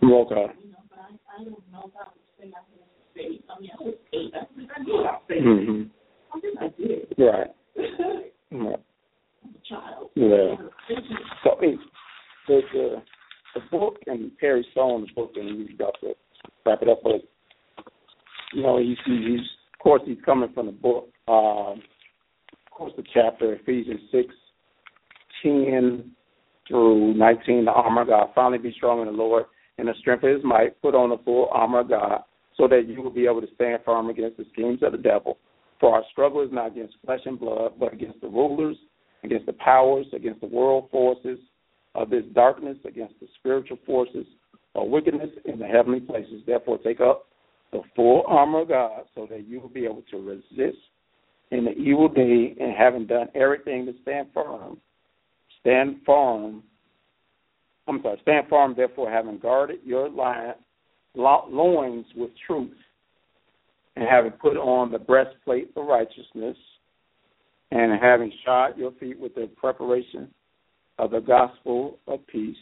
Okay. You know, but I, I don't know if I would say I was saved. I mean, I was saved. I think I did. I saved. Mm-hmm. I think I did. Right. Right. I'm a child. Yeah. So it, the, the the book, and Perry Stone's book, and we got to wrap it up, but you know, he's, he's of course he's coming from the book. Um, of course, the chapter Ephesians six, ten through nineteen. The armor of God. Finally, be strong in the Lord and the strength of His might. Put on the full armor of God, so that you will be able to stand firm against the schemes of the devil. For our struggle is not against flesh and blood, but against the rulers, against the powers, against the world forces of this darkness, against the spiritual forces of wickedness in the heavenly places. Therefore, take up the full armor of God, so that you will be able to resist in the evil day, and having done everything to stand firm, stand firm. I'm sorry, stand firm. Therefore, having guarded your loins with truth, and having put on the breastplate of righteousness, and having shod your feet with the preparation of the gospel of peace.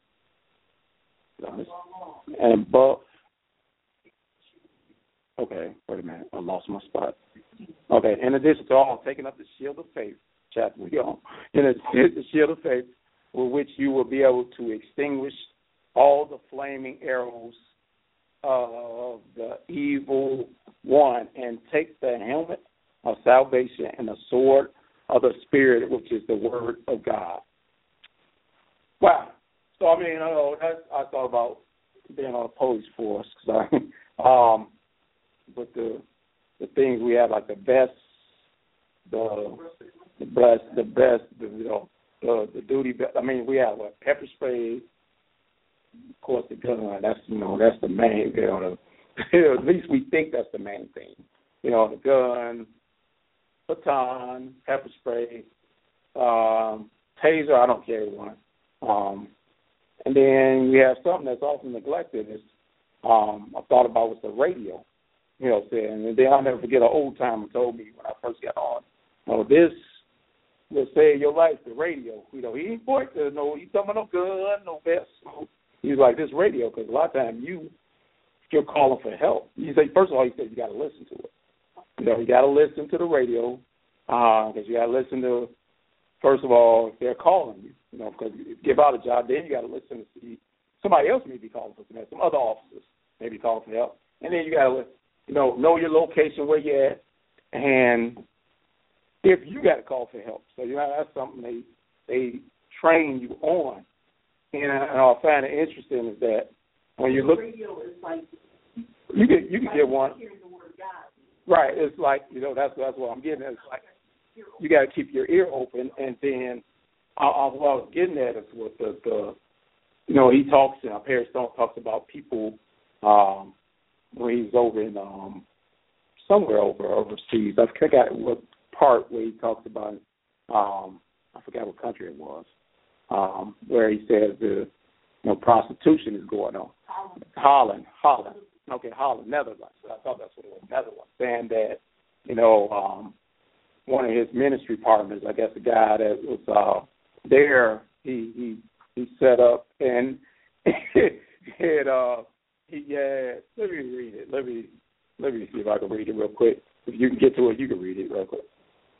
And above, okay, wait a minute, I lost my spot. Okay, in addition to all, taking up the shield of faith, chapter we on, in addition the shield of faith, with which you will be able to extinguish all the flaming arrows of the evil one, and take the helmet of salvation and the sword of the Spirit, which is the word of God. Wow. So, I mean, you know, that's, I thought about being on a police force, cause I, um, but the the things we have, like the vests, the the best, the best, the, you know, the, the duty vest. I mean, we have what, pepper spray. Of course, the gun. That's you know, that's the main. You know, the, at least we think that's the main thing. You know, the gun, baton, pepper spray, um, taser. I don't carry one. Um, and then we have something that's often neglected. Is um, I thought about was the radio. You know, saying, and then I'll never forget an old timer told me when I first got on. Oh, this will save your life. The radio. You know, he ain't point to no. He talking about no gun, no vest. So he's like this radio, because a lot of times you you're calling for help. You say first of all, he said you got to listen to it. You know, you got to listen to the radio because uh, you got to listen to. First of all, if they're calling you, you know, because if you give out a job, then you got to listen to see somebody else may be calling for some help. Some other officers may be calling for help, and then you got to, you know, know your location where you're at, and if you got to call for help. So you know that's something they they train you on, and, and I find it interesting is that when you look, radio is like you can you can like get one. hearing the word God. Right, it's like you know that's that's what I'm getting at. It's like you got to keep your ear open, and then I, I, what I was getting at is with the, the you know, he talks, uh, Perry Stone talks about people um, when he's over in um, somewhere over overseas. I forgot what part where he talks about. Um, I forgot what country it was, um, where he says the you know prostitution is going on. Holland, Holland, Holland. Okay, Holland, Netherlands. I thought that's what it was, Netherlands. Saying that you know. Um, one of his ministry partners, I guess the guy that was uh, there, he, he he set up and had uh, he had. Let me read it. Let me let me see if I can read it real quick. If you can get to it, you can read it real quick.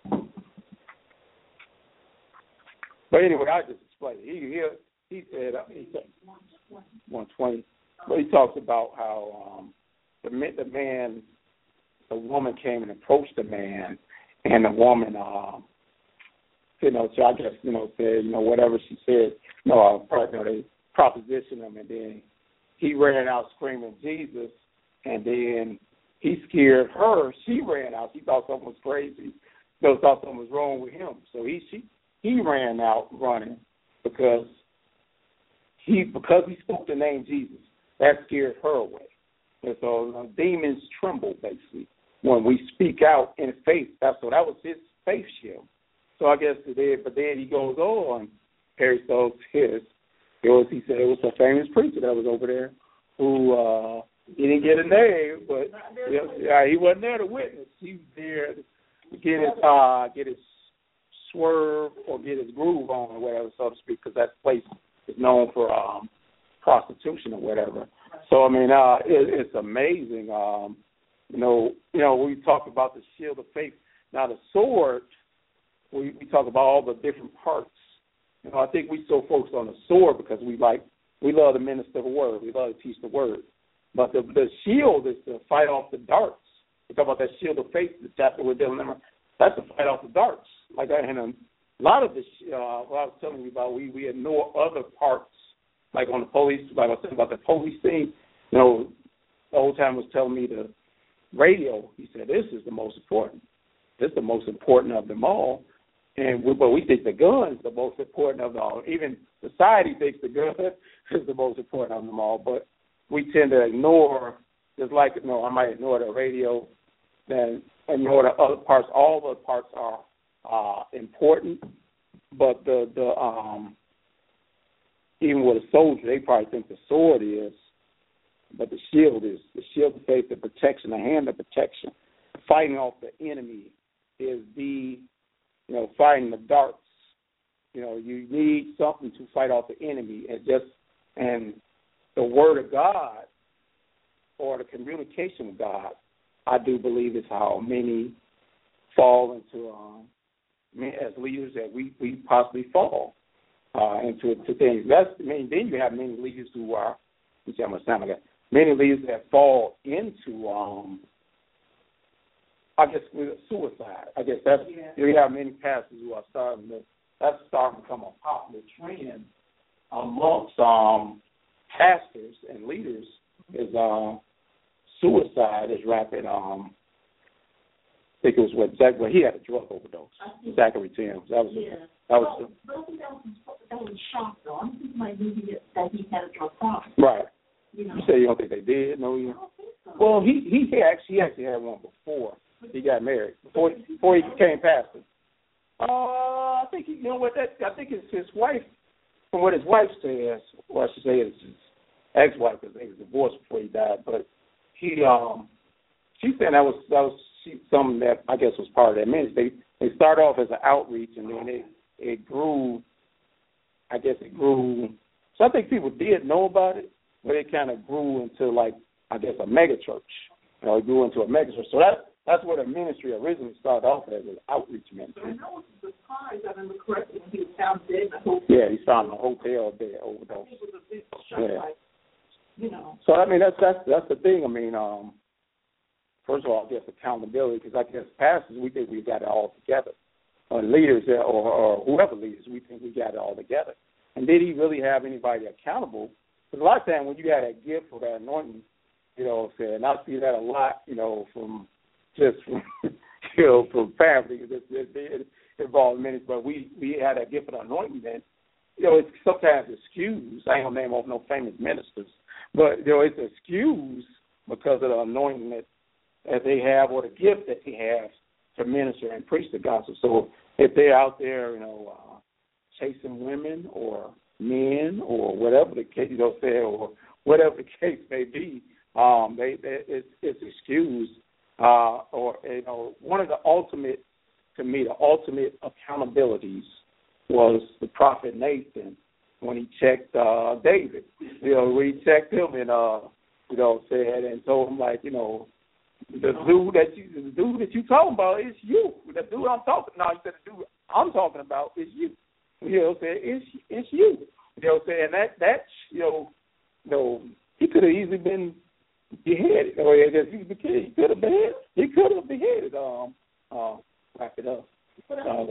But anyway, I just explained it. He he he said uh, he said one twenty. But he talks about how um, the the man, the woman came and approached the man. And the woman, uh, you know, so I guess, you know, said, you know, whatever she said, you know, uh, you know, they propositioned him, and then he ran out screaming Jesus, and then he scared her. She ran out. She thought something was crazy. You know, thought something was wrong with him. So he she he ran out running because he because he spoke the name Jesus. That scared her away. And so uh, demons tremble, basically. When we speak out in faith, that's so that was his faith shield. So I guess today, but then he goes on. Perry Stokes, his it was he said it was a famous preacher that was over there who uh, he didn't get a name, but yeah, he wasn't there to witness. He was there to get his uh, get his swerve or get his groove on, or whatever, so to speak, because that place is known for um, prostitution or whatever. So I mean, uh, it, it's amazing. Um, you know, you know, we talk about the shield of faith. Now the sword, we, we talk about all the different parts. You know, I think we so focused on the sword because we like we love to minister the word, we love to teach the word. But the the shield is to fight off the darts. We talk about that shield of faith, the chapter we're dealing with. That's to fight off the darts. Like I and a lot of the uh, what I was telling you about, we we ignore other parts. Like on the police, like I was saying about the police thing, you know, the old time was telling me the radio. He said, this is the most important. This is the most important of them all. And we, but we think the gun is the most important of them all. Even society thinks the gun is the most important of them all. But we tend to ignore, just like, you know, I might ignore the radio, then ignore the other parts. All the parts are uh, important, but the, the um, even with a soldier, they probably think the sword is, but the shield is. The shield of faith, the protection, the hand of protection. Fighting off the enemy is the, you know, fighting the darts. You know, you need something to fight off the enemy. And just, and the word of God or the communication with God, I do believe is how many fall into, um, as leaders, that we, we possibly fall. Uh, into to things. That's, I mean, then you have many leaders who are, you see how much time I got, many leaders that fall into, um, I guess, with suicide. I guess that's, yeah. You have many pastors who are starting to, that's starting to become a popular trend amongst um, pastors and leaders is uh, suicide is rapid. Um, I think it was what Zach, well, he had a drug overdose. Zachary Timms. That was, yeah. that was, well, I think that was, that was shock, though. I don't think my movie that he had a drug problem. Right. You know? You say you don't think they did? No, you. I don't think so. Well, he he actually he actually had one before he got married. Before before he became pastor. Uh, I think he, you know what that I think it's his wife. From what his wife says, well, I should say it's his ex-wife because they was divorced before he died. But he um, she said that was that was she, something that I guess was part of that ministry. They they started off as an outreach and then it it grew. I guess it grew. So I think people did know about it, but it kind of grew into like I guess a mega church. You know, it grew into a mega church. So that that's where the ministry originally started off as an outreach ministry. So I know it was surprised, if I remember correctly, when he was found dead in a hotel. Yeah, he found in a hotel bed overdose. It was a big shock, Yeah. like, you know. So I mean that's that's that's the thing. I mean, um, first of all, I guess accountability, because I guess pastors we think we got it all together, or leaders or, or whoever leaders we think we got it all together. And did he really have anybody accountable? Because a lot of times when you got that gift or that anointing, you know, and I see that a lot, you know, from just from, you know, from family, it, it, it involved minutes, but we, we had that gift of anointing then. You know, it's sometimes excused. I ain't gonna name off no famous ministers, but you know, it's excused because of the anointing that, that they have or the gift that they have to minister and preach the gospel. So if they're out there, you know, uh, chasing women or men or whatever the case, you know, say, or whatever the case may be, um, they, they it's, it's excused. Uh, or you know, one of the ultimate, to me, the ultimate accountabilities was the prophet Nathan when he checked uh, David. You know, when he checked him and uh, you know, said and told him like, you know, the dude that you, the dude that you talking about is you. The dude I'm talking, no, he said the dude I'm talking about is you. You know, said it's it's you. You know, saying that that you know, you know, he could have easily been beheaded. Or I guess he was a kid. He could have beheaded. He could have beheaded. Um, uh, wrap it up. Uh,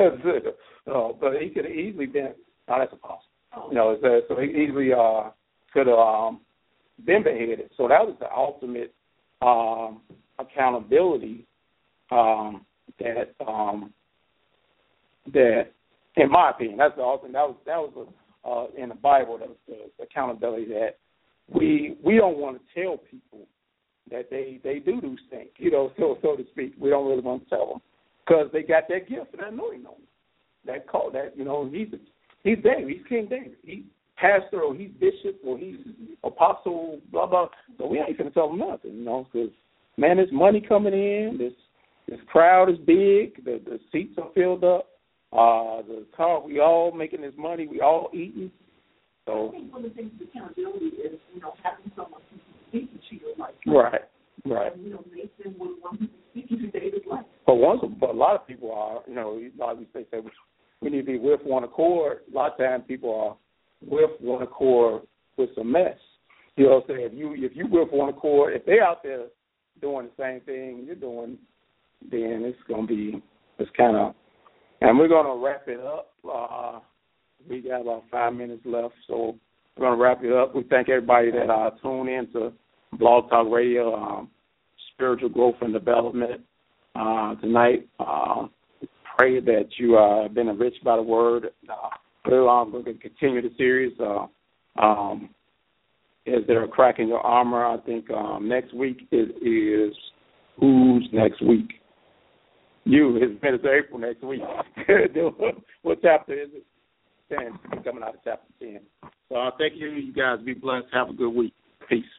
uh, but he could have easily been. No, that's impossible. You know, so, so he easily uh, could have um, been beheaded. So that was the ultimate um, accountability um, that um, that. In my opinion, that's the ultimate. That was that was uh, in the Bible. That was the, the accountability that we we don't want to tell people that they, they do these things. You know, so so to speak. We don't really want to tell them because they got that gift and that anointing on them. That call that you know he's he's David. He's King David. He's pastor or he's bishop or he's apostle. Blah blah. So we ain't gonna tell them nothing. You know, because man, there's money coming in. This this crowd is big. The the seats are filled up. Uh, the car, we all making this money, we all eating. So I think one of the things with accountability is, you know, having someone who can speak into your life. Right, right. And, you know, Nathan was one who was speaking to David's life. But once, but a lot of people are, you know, like we say, say we need to be with one accord. A lot of times people are with one accord with some mess. You know what I'm saying? If you if you with one accord, if they're out there doing the same thing you're doing, then it's gonna be it's kind of. And we're gonna wrap it up. Uh, we got about five minutes left, so we're gonna wrap it up. We thank everybody that uh, tuned in to Blog Talk Radio, um, Spiritual Growth and Development uh, tonight. Uh, pray that you uh, have been enriched by the Word. Uh, we're going to continue the series. Uh, um, is there a crack in your armor? I think um, next week is, is who's next week? You. It's Minister April next week. What chapter is it? ten. Coming out of chapter ten. So uh, thank you. You guys be blessed. Have a good week. Peace.